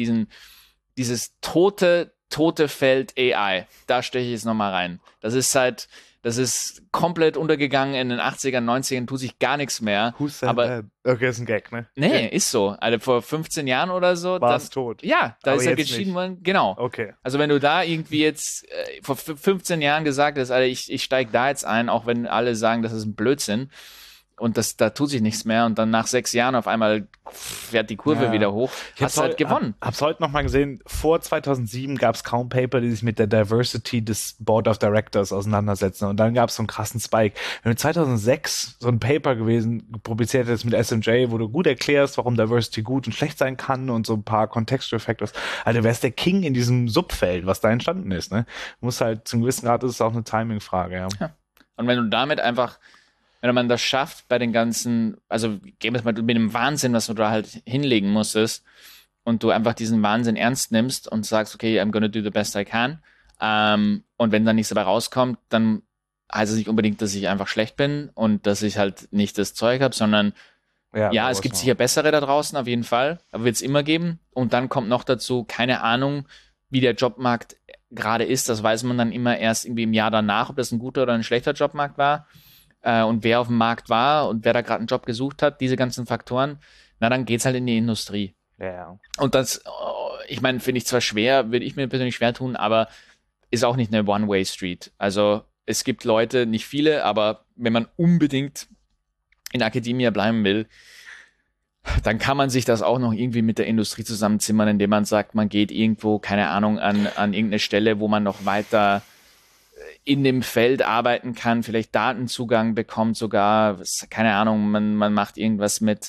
[SPEAKER 1] dieses tote Feld AI, da steche ich jetzt nochmal rein. Das ist komplett untergegangen in den 80ern, 90ern, tut sich gar nichts mehr.
[SPEAKER 2] Aber okay, ist ein Gag, ne?
[SPEAKER 1] Nee, ist so. Also vor 15 Jahren oder so.
[SPEAKER 2] War es tot.
[SPEAKER 1] Ja, da
[SPEAKER 2] Aber
[SPEAKER 1] ist er
[SPEAKER 2] jetzt
[SPEAKER 1] geschieden
[SPEAKER 2] nicht.
[SPEAKER 1] worden. Genau.
[SPEAKER 2] Okay.
[SPEAKER 1] Also wenn du da irgendwie jetzt vor 15 Jahren gesagt hast, Alter, ich steige da jetzt ein, auch wenn alle sagen, das ist ein Blödsinn, und da tut sich nichts mehr, und dann nach 6 Jahren auf einmal fährt die Kurve wieder hoch, hast halt gewonnen.
[SPEAKER 2] Hab's heute noch mal gesehen, vor 2007 gab es kaum Paper, die sich mit der Diversity des Board of Directors auseinandersetzen, und dann gab es so einen krassen Spike. Wenn du 2006 so ein Paper publiziert hättest mit SMJ, wo du gut erklärst, warum Diversity gut und schlecht sein kann und so ein paar Contextual Factors, also wärst der King in diesem Subfeld, was da entstanden ist, ne? Muss halt, zum gewissen Grad ist es auch eine Timing-Frage, ja.
[SPEAKER 1] Und wenn du damit einfach, wenn man das schafft bei den ganzen, also gehen wir es mal mit dem Wahnsinn, was du da halt hinlegen musstest, und du einfach diesen Wahnsinn ernst nimmst und sagst, okay, I'm gonna do the best I can, und wenn dann nichts dabei rauskommt, dann heißt es nicht unbedingt, dass ich einfach schlecht bin und dass ich halt nicht das Zeug habe, sondern ja, es gibt sicher bessere da draußen, auf jeden Fall, aber wird es immer geben. Und dann kommt noch dazu, keine Ahnung, wie der Jobmarkt gerade ist, das weiß man dann immer erst irgendwie im Jahr danach, ob das ein guter oder ein schlechter Jobmarkt war. Und wer auf dem Markt war und wer da gerade einen Job gesucht hat, diese ganzen Faktoren, na, dann geht's halt in die Industrie.
[SPEAKER 2] Ja.
[SPEAKER 1] Und das, ich meine, finde ich zwar schwer, würde ich mir persönlich schwer tun, aber ist auch nicht eine One-Way-Street. Also es gibt Leute, nicht viele, aber wenn man unbedingt in der Akademie bleiben will, dann kann man sich das auch noch irgendwie mit der Industrie zusammenzimmern, indem man sagt, man geht irgendwo, keine Ahnung, an irgendeine Stelle, wo man noch weiter in dem Feld arbeiten kann, vielleicht Datenzugang bekommt sogar, keine Ahnung, man macht irgendwas mit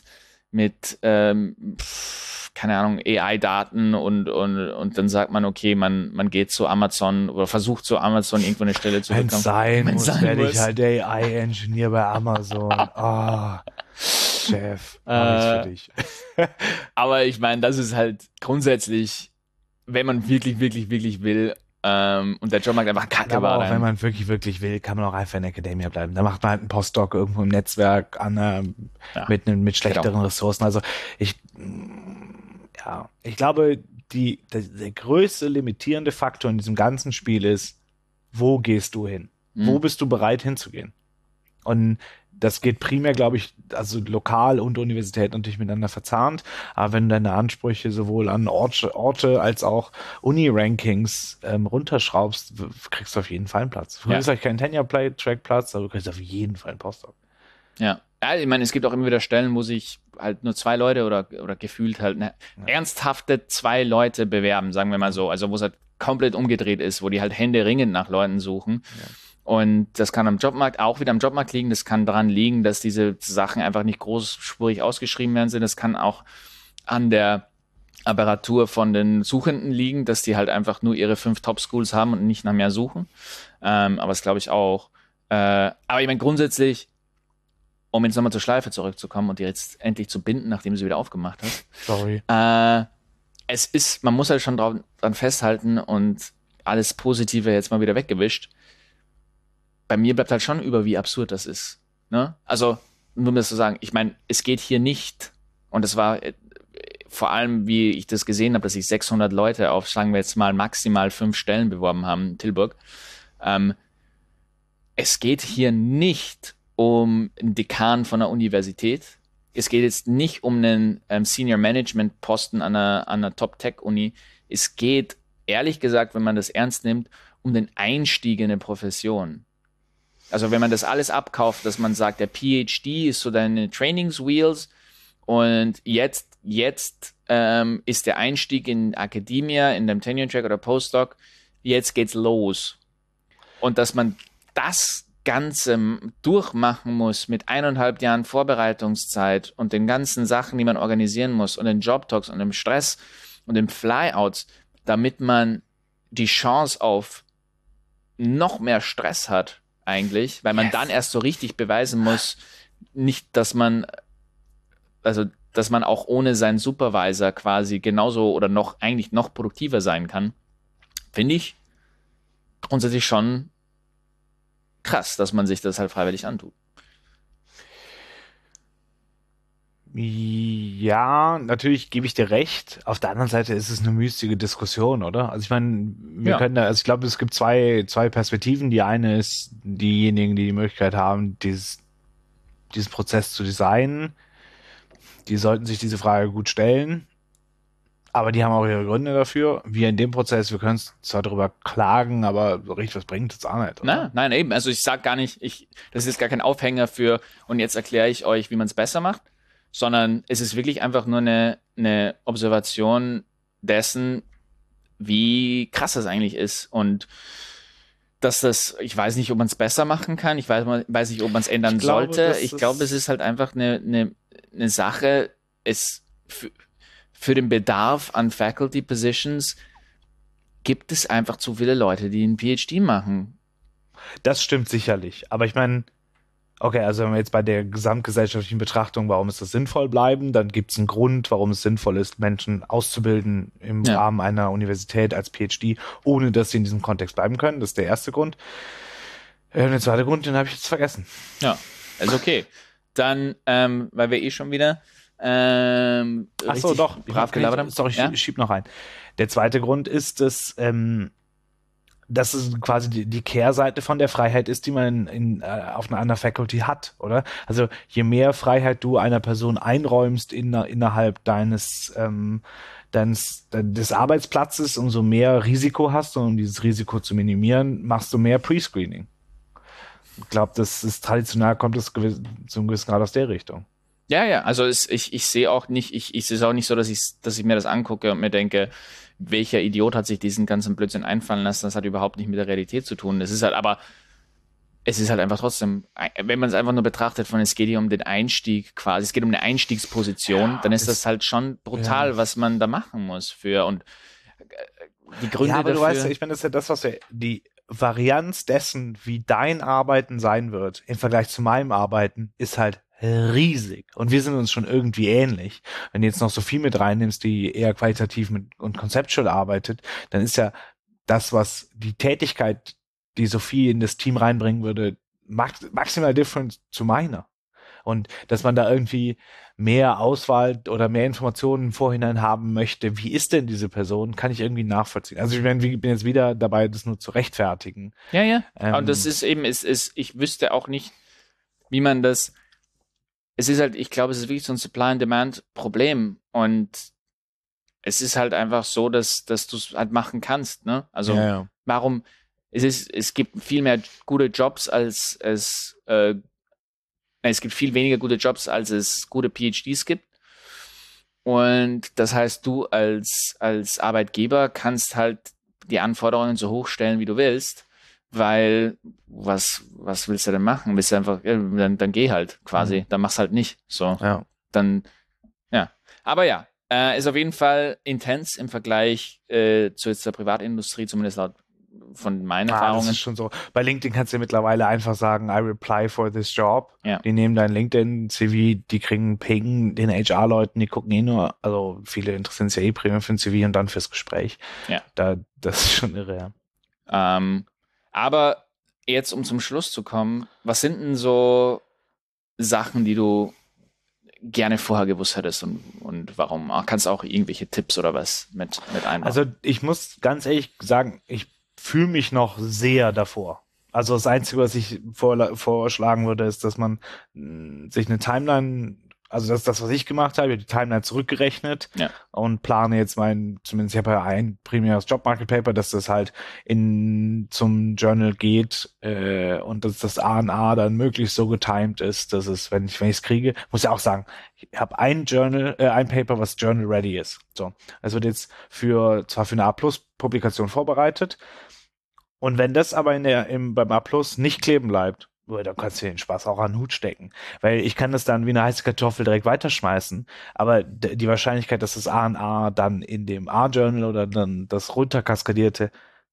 [SPEAKER 1] keine Ahnung, AI-Daten und dann sagt man, okay, man geht zu Amazon oder versucht zu Amazon irgendwo eine Stelle zu bekommen.
[SPEAKER 2] Wenn es sein muss, werde ich halt AI-Engineer bei Amazon. Chef, mach ich's für dich.
[SPEAKER 1] Aber ich meine, das ist halt grundsätzlich, wenn man wirklich, wirklich, wirklich will und der Jobmarkt einfach kacke
[SPEAKER 2] Aber
[SPEAKER 1] war.
[SPEAKER 2] auch wenn man wirklich, wirklich will, kann man auch einfach in der Academia bleiben. Da macht man halt einen Postdoc irgendwo im Netzwerk mit schlechteren Ressourcen. Also ich glaube, der größte limitierende Faktor in diesem ganzen Spiel ist, wo gehst du hin? Wo bist du bereit hinzugehen? Und das geht primär, glaube ich, also lokal und Universität natürlich miteinander verzahnt. Aber wenn du deine Ansprüche sowohl an Orte als auch Uni-Rankings runterschraubst, kriegst du auf jeden Fall einen Platz. Früher ist halt kein Tenure-Track-Platz, aber du kriegst auf jeden Fall einen Postdoc.
[SPEAKER 1] Ja. Ja, ich meine, es gibt auch immer wieder Stellen, wo sich halt nur 2 Leute oder gefühlt halt ernsthafte 2 Leute bewerben, sagen wir mal so. Also wo es halt komplett umgedreht ist, wo die halt händeringend nach Leuten suchen. Ja. Und das kann am Jobmarkt auch wieder am Jobmarkt liegen. Das kann daran liegen, dass diese Sachen einfach nicht großspurig ausgeschrieben werden sind. Das kann auch an der Apparatur von den Suchenden liegen, dass die halt einfach nur ihre 5 Top-Schools haben und nicht nach mehr suchen. Aber das glaube ich auch. Aber ich meine, grundsätzlich, um jetzt nochmal zur Schleife zurückzukommen und die jetzt endlich zu binden, nachdem du sie wieder aufgemacht hast.
[SPEAKER 2] Sorry.
[SPEAKER 1] Man muss halt schon dran festhalten und alles Positive jetzt mal wieder weggewischt. Bei mir bleibt halt schon über, wie absurd das ist. Ne? Also, nur um das zu sagen, ich meine, es geht hier nicht, und es war vor allem, wie ich das gesehen habe, dass sich 600 Leute auf, sagen wir jetzt mal, maximal 5 Stellen beworben haben in Tilburg. Es geht hier nicht um einen Dekan von einer Universität. Es geht jetzt nicht um einen Senior Management Posten an einer Top-Tech-Uni. Es geht, ehrlich gesagt, wenn man das ernst nimmt, um den Einstieg in eine Profession. Also wenn man das alles abkauft, dass man sagt, der PhD ist so deine Trainingswheels und jetzt ist der Einstieg in Academia, in dem Tenure-Track oder Postdoc, jetzt geht's los. Und dass man das Ganze durchmachen muss mit 1,5 Jahren Vorbereitungszeit und den ganzen Sachen, die man organisieren muss und den Jobtalks und dem Stress und den Flyouts, damit man die Chance auf noch mehr Stress hat, eigentlich, weil man dann erst so richtig beweisen muss, nicht, dass man auch ohne seinen Supervisor quasi genauso oder eigentlich noch produktiver sein kann, finde ich grundsätzlich schon krass, dass man sich das halt freiwillig antut.
[SPEAKER 2] Ja, natürlich gebe ich dir recht. Auf der anderen Seite ist es eine müßige Diskussion, oder? Also ich meine, ich glaube, es gibt zwei Perspektiven. Die eine ist diejenigen, die Möglichkeit haben, diesen Prozess zu designen. Die sollten sich diese Frage gut stellen. Aber die haben auch ihre Gründe dafür. Wir in dem Prozess, wir können zwar darüber klagen, aber so richtig was bringt es auch nicht, oder?
[SPEAKER 1] Nein, eben. Also ich sag gar nicht, das ist jetzt gar kein Aufhänger für, und jetzt erkläre ich euch, wie man es besser macht, sondern es ist wirklich einfach nur eine Observation dessen, wie krass das eigentlich ist. Und ich weiß nicht, ob man es besser machen kann, ich weiß nicht, ob man es ändern sollte. Ich glaube, es ist halt einfach eine Sache, für den Bedarf an Faculty Positions gibt es einfach zu viele Leute, die einen PhD machen.
[SPEAKER 2] Das stimmt sicherlich. Aber ich meine, okay, also wenn wir jetzt bei der gesamtgesellschaftlichen Betrachtung, warum ist das sinnvoll bleiben, dann gibt es einen Grund, warum es sinnvoll ist, Menschen auszubilden im Rahmen einer Universität als PhD, ohne dass sie in diesem Kontext bleiben können. Das ist der erste Grund. Und der zweite Grund, den habe ich jetzt vergessen.
[SPEAKER 1] Ja, also okay. Dann, weil wir schon wieder
[SPEAKER 2] ach so, doch.
[SPEAKER 1] Brav gelabert haben.
[SPEAKER 2] Sorry, ich schieb noch rein. Der zweite Grund ist, dass es quasi die Kehrseite von der Freiheit ist, die man auf einer Faculty hat, oder? Also je mehr Freiheit du einer Person einräumst innerhalb des Arbeitsplatzes, umso mehr Risiko hast du, um dieses Risiko zu minimieren, machst du mehr Pre-Screening. Ich glaube, das ist traditionell, kommt es zum gewissen Grad aus der Richtung.
[SPEAKER 1] Ja, also ich sehe auch nicht, ich sehe es auch nicht so, dass ich mir das angucke und mir denke, welcher Idiot hat sich diesen ganzen Blödsinn einfallen lassen, das hat überhaupt nicht mit der Realität zu tun. Es ist halt einfach trotzdem, wenn man es einfach nur betrachtet es geht hier um den Einstieg quasi, es geht um eine Einstiegsposition, dann ist das halt schon brutal, was man da machen muss und die Gründe
[SPEAKER 2] aber
[SPEAKER 1] dafür.
[SPEAKER 2] Du weißt, ich meine, das ist ja das, was die Varianz dessen, wie dein Arbeiten sein wird, im Vergleich zu meinem Arbeiten, ist halt riesig. Und wir sind uns schon irgendwie ähnlich. Wenn du jetzt noch so viel mit reinnimmst, die eher qualitativ und conceptual arbeitet, dann ist ja das, was die Tätigkeit, die Sophie in das Team reinbringen würde, maximal different zu meiner. Und dass man da irgendwie mehr Auswahl oder mehr Informationen im Vorhinein haben möchte, wie ist denn diese Person, kann ich irgendwie nachvollziehen. Also ich bin jetzt wieder dabei, das nur zu rechtfertigen.
[SPEAKER 1] Ja, ja. Und das ist eben, ich wüsste auch nicht, wie man das, es ist halt, ich glaube, es ist wirklich so ein Supply-and-Demand-Problem. Und es ist halt einfach so, dass du es halt machen kannst, ne? Also,
[SPEAKER 2] ja.
[SPEAKER 1] warum, es gibt viel mehr gute Jobs es gibt viel weniger gute Jobs, als es gute PhDs gibt. Und das heißt, du als Arbeitgeber kannst halt die Anforderungen so hoch stellen, wie du willst, weil was willst du denn machen? Willst du einfach, ja, dann geh halt quasi, dann mach's halt nicht. So.
[SPEAKER 2] Ja.
[SPEAKER 1] Dann, ja. Aber ja, ist auf jeden Fall intens im Vergleich zu jetzt der Privatindustrie, zumindest laut von meinen Erfahrungen.
[SPEAKER 2] Das ist schon so. Bei LinkedIn kannst du ja mittlerweile einfach sagen, I reply for this job.
[SPEAKER 1] Ja.
[SPEAKER 2] Die nehmen dein LinkedIn-CV, die kriegen einen Ping, den HR-Leuten, die gucken nur, also viele interessieren sich ja primär für ein CV und dann fürs Gespräch.
[SPEAKER 1] Ja.
[SPEAKER 2] Das ist schon irre, ja.
[SPEAKER 1] Aber jetzt, um zum Schluss zu kommen, was sind denn so Sachen, die du gerne vorher gewusst hättest und warum? Kannst du auch irgendwelche Tipps oder was mit einbauen?
[SPEAKER 2] Also ich muss ganz ehrlich sagen, ich fühle mich noch sehr davor. Also das Einzige, was ich vorschlagen würde, ist, dass man sich eine Timeline, also das ist das, was ich gemacht habe, die Timeline zurückgerechnet und plane jetzt zumindest ich habe ja ein primäres Job-Market-Paper, dass das halt zum Journal geht und dass das A&A dann möglichst so getimed ist, dass es, wenn ich es kriege, muss ja auch sagen, ich habe ein Paper, was Journal-ready ist. So, es wird jetzt zwar für eine A+-Publikation vorbereitet, und wenn das aber beim A+ nicht kleben bleibt, dann kannst du den Spaß auch an den Hut stecken. Weil ich kann das dann wie eine heiße Kartoffel direkt weiterschmeißen, aber die Wahrscheinlichkeit, dass das A&A dann in dem A-Journal oder dann das runterkaskadierte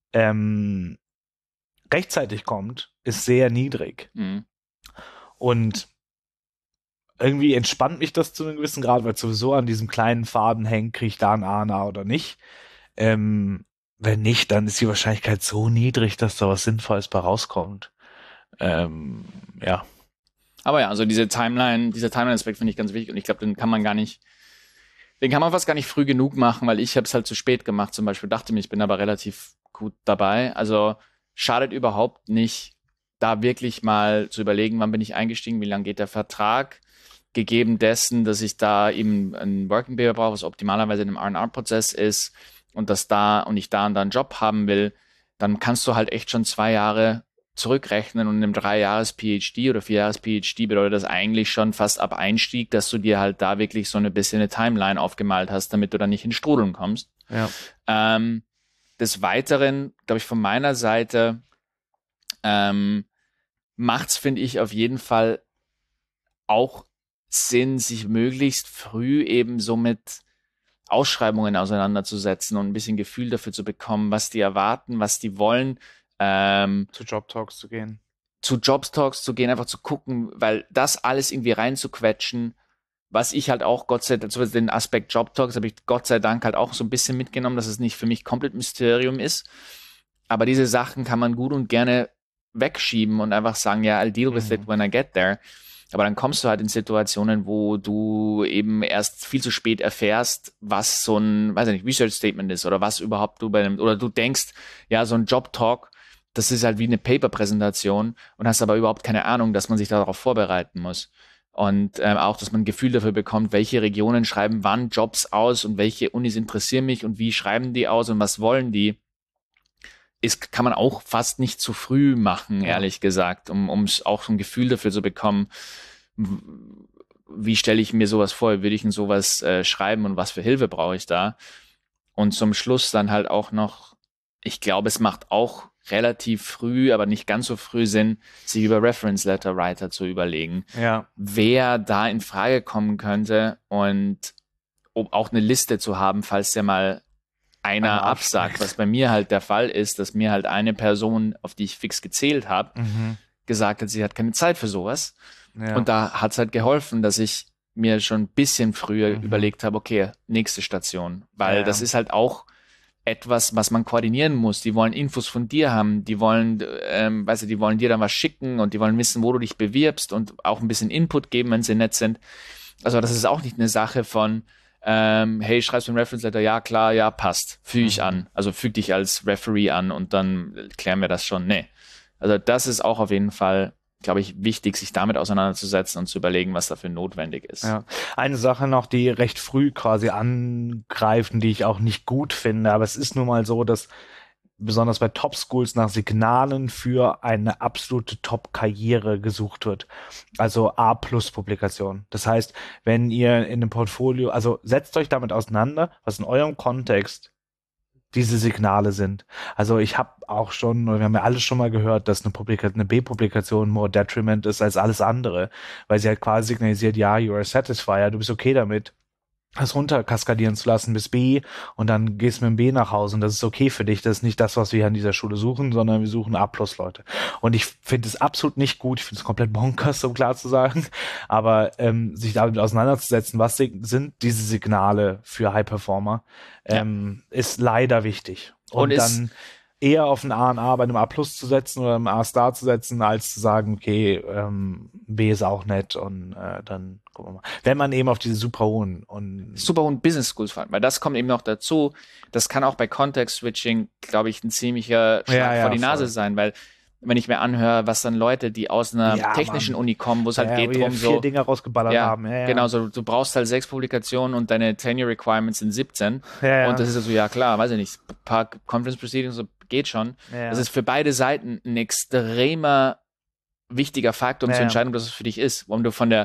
[SPEAKER 2] rechtzeitig kommt, ist sehr niedrig.
[SPEAKER 1] Mhm.
[SPEAKER 2] Und irgendwie entspannt mich das zu einem gewissen Grad, weil es sowieso an diesem kleinen Faden hängt, kriege ich da ein A&A oder nicht. Wenn nicht, dann ist die Wahrscheinlichkeit so niedrig, dass da was Sinnvolles bei rauskommt. Ja.
[SPEAKER 1] Aber ja, also dieser Timeline-Aspekt finde ich ganz wichtig und ich glaube, den kann man fast gar nicht früh genug machen, weil ich habe es halt zu spät gemacht zum Beispiel, dachte mir, ich bin aber relativ gut dabei. Also schadet überhaupt nicht, da wirklich mal zu überlegen, wann bin ich eingestiegen, wie lange geht der Vertrag, gegeben dessen, dass ich da eben ein Working Paper brauche, was optimalerweise in einem R&R-Prozess ist und ich da und da einen Job haben will, dann kannst du halt echt schon 2 Jahre zurückrechnen und in einem 3-Jahres-PhD oder 4-Jahres-PhD bedeutet das eigentlich schon fast ab Einstieg, dass du dir halt da wirklich so ein bisschen eine Timeline aufgemalt hast, damit du dann nicht in Strudeln kommst.
[SPEAKER 2] Ja.
[SPEAKER 1] Des Weiteren, glaube ich, von meiner Seite macht's, finde ich, auf jeden Fall auch Sinn, sich möglichst früh eben so mit Ausschreibungen auseinanderzusetzen und ein bisschen Gefühl dafür zu bekommen, was die erwarten, was die wollen.
[SPEAKER 2] Zu Job-Talks zu gehen.
[SPEAKER 1] Einfach zu gucken, weil das alles irgendwie reinzuquetschen, was ich halt auch den Aspekt Job-Talks habe ich Gott sei Dank halt auch so ein bisschen mitgenommen, dass es nicht für mich komplett Mysterium ist. Aber diese Sachen kann man gut und gerne wegschieben und einfach sagen, ja, I'll deal with it when I get there. Aber dann kommst du halt in Situationen, wo du eben erst viel zu spät erfährst, was so ein, weiß ich nicht, Research Statement ist oder was überhaupt oder du denkst, ja, so ein Job Talk, das ist halt wie eine Paper-Präsentation und hast aber überhaupt keine Ahnung, dass man sich darauf vorbereiten muss. Und auch, dass man ein Gefühl dafür bekommt, welche Regionen schreiben wann Jobs aus und welche Unis interessieren mich und wie schreiben die aus und was wollen die. Kann man auch fast nicht zu früh machen, ehrlich gesagt, um auch so ein Gefühl dafür zu bekommen, wie stelle ich mir sowas vor, würde ich in sowas schreiben und was für Hilfe brauche ich da? Und zum Schluss dann halt auch noch, ich glaube, es macht auch relativ früh, aber nicht ganz so früh Sinn, sich über Reference Letter Writer zu überlegen, wer da in Frage kommen könnte und um auch eine Liste zu haben, falls der mal einer absagt, was bei mir halt der Fall ist, dass mir halt eine Person, auf die ich fix gezählt habe, gesagt hat, sie hat keine Zeit für sowas. Ja. Und da hat es halt geholfen, dass ich mir schon ein bisschen früher überlegt habe, okay, nächste Station. Weil das ist halt auch etwas, was man koordinieren muss. Die wollen Infos von dir haben, die wollen, die wollen dir dann was schicken und die wollen wissen, wo du dich bewirbst und auch ein bisschen Input geben, wenn sie nett sind. Also das ist auch nicht eine Sache von, hey, schreibst du ein Reference Letter? Ja, klar, ja, passt. Füge ich an. Also füg dich als Referee an und dann klären wir das schon. Nee. Also das ist auch auf jeden Fall, glaube ich, wichtig, sich damit auseinanderzusetzen und zu überlegen, was dafür notwendig ist.
[SPEAKER 2] Ja. Eine Sache noch, die recht früh quasi angreifen, die ich auch nicht gut finde, aber es ist nun mal so, dass besonders bei Top-Schools nach Signalen für eine absolute Top-Karriere gesucht wird. Also A-Plus-Publikation. Das heißt, wenn ihr in einem Portfolio, also setzt euch damit auseinander, was in eurem Kontext diese Signale sind. Also ich habe auch schon, wir haben ja alles schon mal gehört, dass eine B-Publikation more detriment ist als alles andere, weil sie halt quasi signalisiert, ja, you are a satisfier, du bist okay damit, das runterkaskadieren zu lassen bis B und dann gehst du mit dem B nach Hause und das ist okay für dich. Das ist nicht das, was wir hier an dieser Schule suchen, sondern wir suchen A-Plus-Leute. Und ich finde es absolut nicht gut, ich finde es komplett bonkers, um klar zu sagen, aber sich damit auseinanderzusetzen, was sind diese Signale für High-Performer, ist leider wichtig. Und dann eher auf ein A und A bei einem A+ zu setzen oder einem A-Star zu setzen, als zu sagen, okay, B ist auch nett und dann gucken wir mal. Wenn man eben auf diese super hohen
[SPEAKER 1] Business Schools fahren, weil das kommt eben noch dazu, das kann auch bei Context Switching, glaube ich, ein ziemlicher Schlag vor die Nase sein, weil wenn ich mir anhöre, was dann Leute, die aus einer technischen Uni kommen, wo es halt geht drum, so
[SPEAKER 2] 4 Dinger rausgeballert haben.
[SPEAKER 1] Genau, so du brauchst halt 6 Publikationen und deine Tenure Requirements sind 17. Und das ist so, ja klar, weiß ich nicht, ein paar Conference Proceedings, so geht schon. Das ist für beide Seiten ein extremer wichtiger Faktor, um zu entscheiden, ob das für dich ist. Wenn du von der,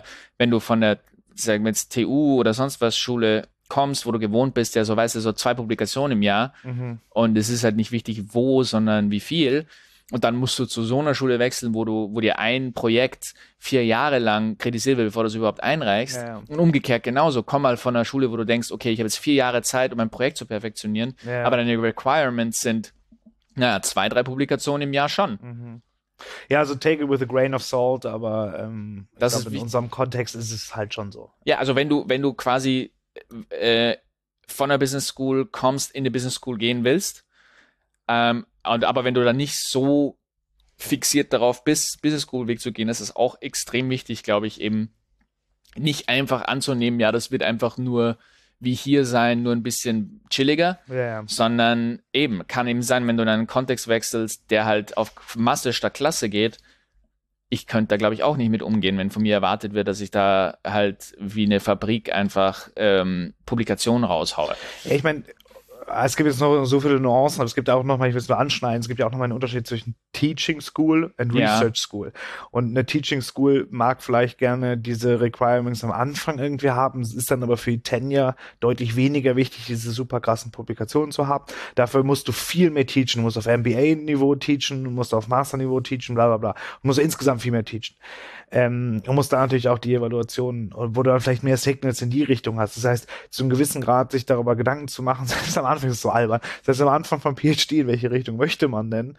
[SPEAKER 1] sagen wir jetzt TU oder sonst was Schule kommst, wo du gewohnt bist, ja, so weißt du, so 2 Publikationen im Jahr und es ist halt nicht wichtig, wo, sondern wie viel. Und dann musst du zu so einer Schule wechseln, wo dir ein Projekt 4 Jahre lang kritisiert wird, bevor du es überhaupt einreichst. Und umgekehrt genauso. Komm mal von einer Schule, wo du denkst, okay, ich habe jetzt 4 Jahre Zeit, um ein Projekt zu perfektionieren, aber deine Requirements sind 2, 3 Publikationen im Jahr schon.
[SPEAKER 2] Ja, also take it with a grain of salt, aber
[SPEAKER 1] das
[SPEAKER 2] ist in unserem Kontext ist es halt schon so.
[SPEAKER 1] Ja, also wenn du quasi von der Business School kommst, in die Business School gehen willst, aber wenn du dann nicht so fixiert darauf bist, Business School Weg zu gehen, ist es auch extrem wichtig, glaube ich, eben nicht einfach anzunehmen, ja, das wird einfach nur wie hier sein, nur ein bisschen chilliger, sondern eben, kann eben sein, wenn du in einen Kontext wechselst, der halt auf Masse statt Klasse geht, ich könnte da, glaube ich, auch nicht mit umgehen, wenn von mir erwartet wird, dass ich da halt wie eine Fabrik einfach Publikationen raushaue.
[SPEAKER 2] Ja, ich meine, es gibt jetzt noch so viele Nuancen, aber es gibt auch noch mal, ich will es mal anschneiden, es gibt ja auch noch mal einen Unterschied zwischen Teaching School und Research School. Und eine Teaching School mag vielleicht gerne diese Requirements am Anfang irgendwie haben, es ist dann aber für die Tenure deutlich weniger wichtig, diese super krassen Publikationen zu haben. Dafür musst du viel mehr teachen, du musst auf MBA-Niveau teachen, du musst auf Master-Niveau teachen, bla bla bla. Du musst insgesamt viel mehr teachen. Du musst da natürlich auch die Evaluation, wo du dann vielleicht mehr Signals in die Richtung hast. Das heißt, zu einem gewissen Grad sich darüber Gedanken zu machen, selbst am Anfang ist es so albern, selbst am Anfang vom PhD, in welche Richtung möchte man denn,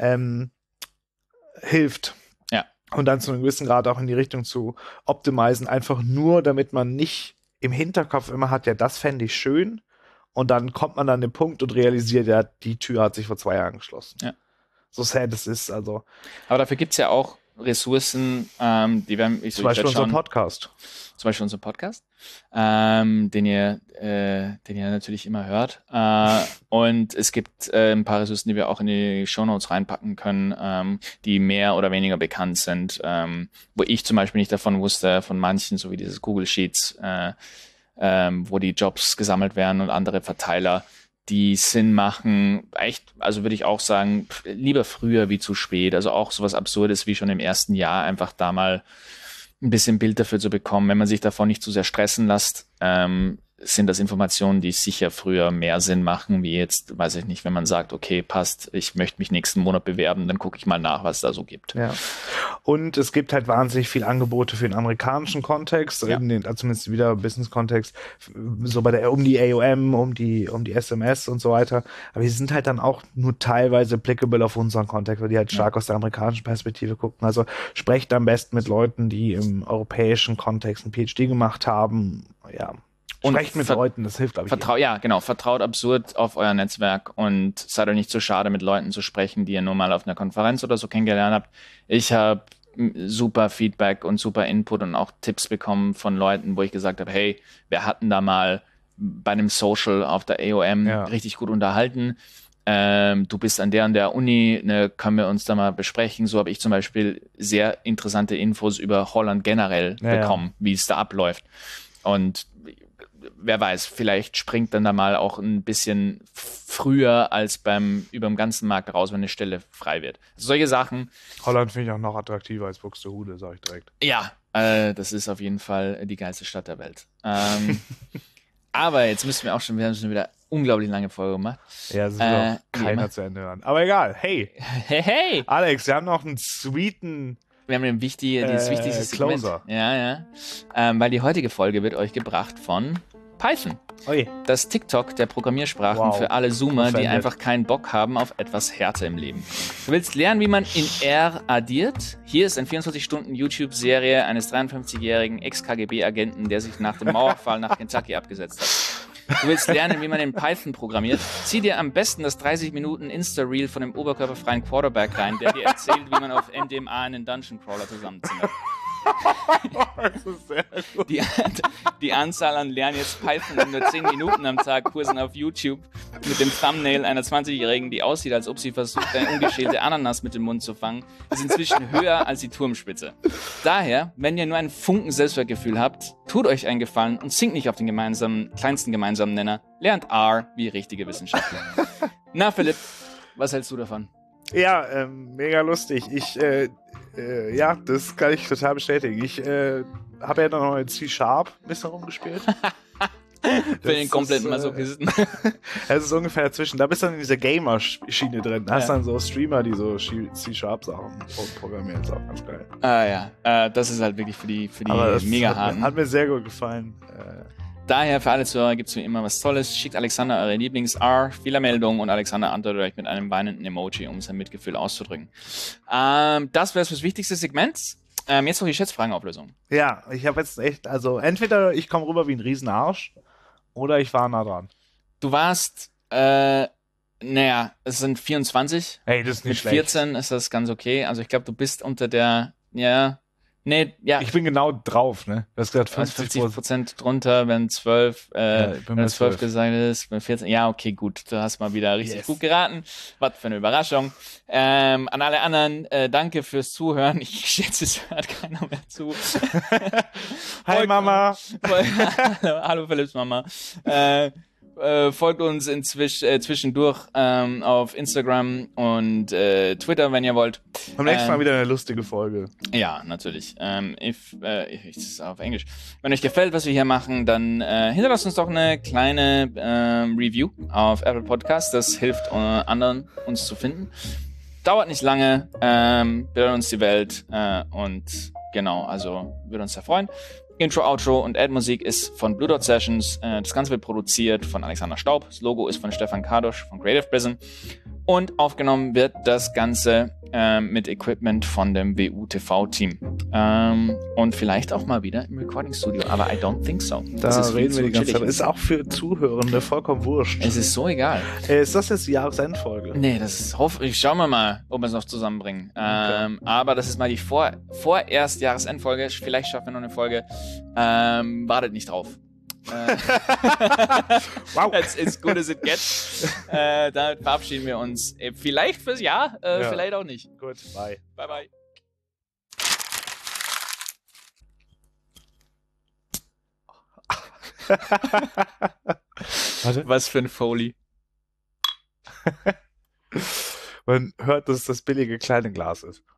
[SPEAKER 2] hilft.
[SPEAKER 1] Ja.
[SPEAKER 2] Und dann zu einem gewissen Grad auch in die Richtung zu optimisen, einfach nur, damit man nicht im Hinterkopf immer hat, ja, das fände ich schön. Und dann kommt man an den Punkt und realisiert, ja, die Tür hat sich vor 2 Jahren geschlossen.
[SPEAKER 1] Ja.
[SPEAKER 2] So sad es ist, also.
[SPEAKER 1] Aber dafür gibt's ja auch Ressourcen, die werden
[SPEAKER 2] zum Beispiel unser Podcast.
[SPEAKER 1] Zum Beispiel unser Podcast, den ihr natürlich immer hört. Und es gibt ein paar Ressourcen, die wir auch in die Shownotes reinpacken können, die mehr oder weniger bekannt sind, wo ich zum Beispiel nicht davon wusste, von manchen, so wie dieses Google Sheets, wo die Jobs gesammelt werden und andere Verteiler, die Sinn machen, echt, also würde ich auch sagen, lieber früher wie zu spät. Also auch sowas Absurdes wie schon im ersten Jahr, einfach da mal ein bisschen Bild dafür zu bekommen. Wenn man sich davon nicht zu sehr stressen lässt, sind das Informationen, die sicher früher mehr Sinn machen, wie jetzt, weiß ich nicht, wenn man sagt, okay, passt, ich möchte mich nächsten Monat bewerben, dann gucke ich mal nach, was es da so gibt.
[SPEAKER 2] Ja. Und es gibt halt wahnsinnig viel Angebote für den amerikanischen Kontext, zumindest wieder Business-Kontext, so um die AOM, um die SMS und so weiter. Aber die sind halt dann auch nur teilweise applicable auf unseren Kontext, weil die halt stark aus der amerikanischen Perspektive gucken. Also sprecht am besten mit Leuten, die im europäischen Kontext einen PhD gemacht haben, ja. Sprecht mit Leuten, das hilft, glaube ich.
[SPEAKER 1] Ja, genau. Vertraut absurd auf euer Netzwerk und seid euch nicht zu schade, mit Leuten zu sprechen, die ihr nur mal auf einer Konferenz oder so kennengelernt habt. Ich habe super Feedback und super Input und auch Tipps bekommen von Leuten, wo ich gesagt habe, hey, wir hatten da mal bei einem Social auf der AOM richtig gut unterhalten. Du bist an der und der Uni, ne, können wir uns da mal besprechen. So habe ich zum Beispiel sehr interessante Infos über Holland generell bekommen, wie es da abläuft. Und wer weiß, vielleicht springt dann da mal auch ein bisschen früher als über dem ganzen Markt raus, wenn eine Stelle frei wird. Also solche Sachen.
[SPEAKER 2] Holland finde ich auch noch attraktiver als Buxtehude, sage ich direkt.
[SPEAKER 1] Ja, das ist auf jeden Fall die geilste Stadt der Welt. Aber jetzt müssen wir haben schon wieder unglaublich lange Folge gemacht.
[SPEAKER 2] Ja, das will auch keiner zu Ende hören. Aber egal, hey.
[SPEAKER 1] Hey.
[SPEAKER 2] Alex, wir haben noch einen sweeten...
[SPEAKER 1] Wir haben das wichtigste Segment.
[SPEAKER 2] Closer.
[SPEAKER 1] Ja. Weil die heutige Folge wird euch gebracht von Python.
[SPEAKER 2] Oi.
[SPEAKER 1] Das TikTok der Programmiersprachen für alle Zoomer, die einfach keinen Bock haben auf etwas Härte im Leben. Du willst lernen, wie man in R addiert? Hier ist eine 24-Stunden-YouTube-Serie eines 53-jährigen Ex-KGB-Agenten, der sich nach dem Mauerfall nach Kentucky abgesetzt hat. Du willst lernen, wie man in Python programmiert? Zieh dir am besten das 30 Minuten Insta-Reel von dem oberkörperfreien Quarterback rein, der dir erzählt, wie man auf MDMA einen Dungeon-Crawler zusammenzimmert.
[SPEAKER 2] Das ist sehr gut.
[SPEAKER 1] Die Anzahl an Lernen jetzt Python in nur 10 Minuten am Tag Kursen auf YouTube mit dem Thumbnail einer 20-Jährigen, die aussieht, als ob sie versucht, eine ungeschälte Ananas mit dem Mund zu fangen, ist inzwischen höher als die Turmspitze. Daher, wenn ihr nur einen Funken Selbstwertgefühl habt, tut euch einen Gefallen und sinkt nicht auf den kleinsten gemeinsamen Nenner. Lernt R wie richtige Wissenschaftler. Na, Philipp, was hältst du davon?
[SPEAKER 2] Ja, mega lustig. Ja, das kann ich total bestätigen. Ich habe ja noch in C# ein bisschen rumgespielt.
[SPEAKER 1] Für den kompletten Masochisten.
[SPEAKER 2] Es ist ungefähr dazwischen. Da bist du dann in dieser Gamer-Schiene drin. Da hast dann so Streamer, die so C#-Sachen programmieren. Das ist auch ganz geil.
[SPEAKER 1] Ja. Das ist halt wirklich für die Mega-Harten.
[SPEAKER 2] Hat mir sehr gut gefallen.
[SPEAKER 1] Daher für alle Zuhörer gibt es wie immer was Tolles. Schickt Alexander eure Lieblings-R-Fehlermeldungen und Alexander antwortet euch mit einem weinenden Emoji, um sein Mitgefühl auszudrücken. Das wäre das wichtigste Segment. Jetzt noch die Schätzfragenauflösung.
[SPEAKER 2] Ja, ich habe jetzt echt, also entweder ich komme rüber wie ein Riesenarsch oder ich war nah dran.
[SPEAKER 1] Du warst, es sind 24.
[SPEAKER 2] Hey, das ist nicht schlecht.
[SPEAKER 1] Mit 14 ist das ganz okay. Also ich glaube, du bist unter der,
[SPEAKER 2] Ich bin genau drauf, ne? Du hast gesagt
[SPEAKER 1] 50% drunter, wenn 12, wenn 12 gesagt ist, wenn 14, ja, okay, gut, du hast mal wieder richtig gut geraten. Was für eine Überraschung. An alle anderen, danke fürs Zuhören. Ich schätze, es hört keiner mehr zu.
[SPEAKER 2] Hi, Mama.
[SPEAKER 1] Hallo, Philipps Mama. Folgt uns zwischendurch auf Instagram und Twitter, wenn ihr wollt.
[SPEAKER 2] Beim nächsten Mal wieder eine lustige Folge.
[SPEAKER 1] Ja, natürlich. Das ist auf Englisch. Wenn euch gefällt, was wir hier machen, dann hinterlasst uns doch eine kleine Review auf Apple Podcasts. Das hilft anderen, uns zu finden. Dauert nicht lange, bildet uns die Welt und genau, also würde uns sehr freuen. Intro, Outro und Ad-Musik ist von Blue Dot Sessions. Das Ganze wird produziert von Alexander Staub. Das Logo ist von Stefan Kardosch von Creative Prison. Und aufgenommen wird das Ganze mit Equipment von dem WU-TV-Team. Und vielleicht auch mal wieder im Recording-Studio. Aber I don't think so.
[SPEAKER 2] Da reden wir die ganze Zeit. Ist auch für Zuhörende vollkommen wurscht.
[SPEAKER 1] Es ist so egal.
[SPEAKER 2] Ist das jetzt die Jahresendfolge?
[SPEAKER 1] Nee, ich schauen wir mal, ob wir es noch zusammenbringen. Okay. Aber das ist mal die vorerst Jahresendfolge. Vielleicht schaffen wir noch eine Folge. Wartet nicht drauf. Wow. That's as good as it gets. Damit verabschieden wir uns. Vielleicht fürs Jahr, vielleicht auch nicht.
[SPEAKER 2] Gut, bye.
[SPEAKER 1] Bye, bye. Warte. Was für ein Foley.
[SPEAKER 2] Man hört, dass es das billige kleine Glas ist.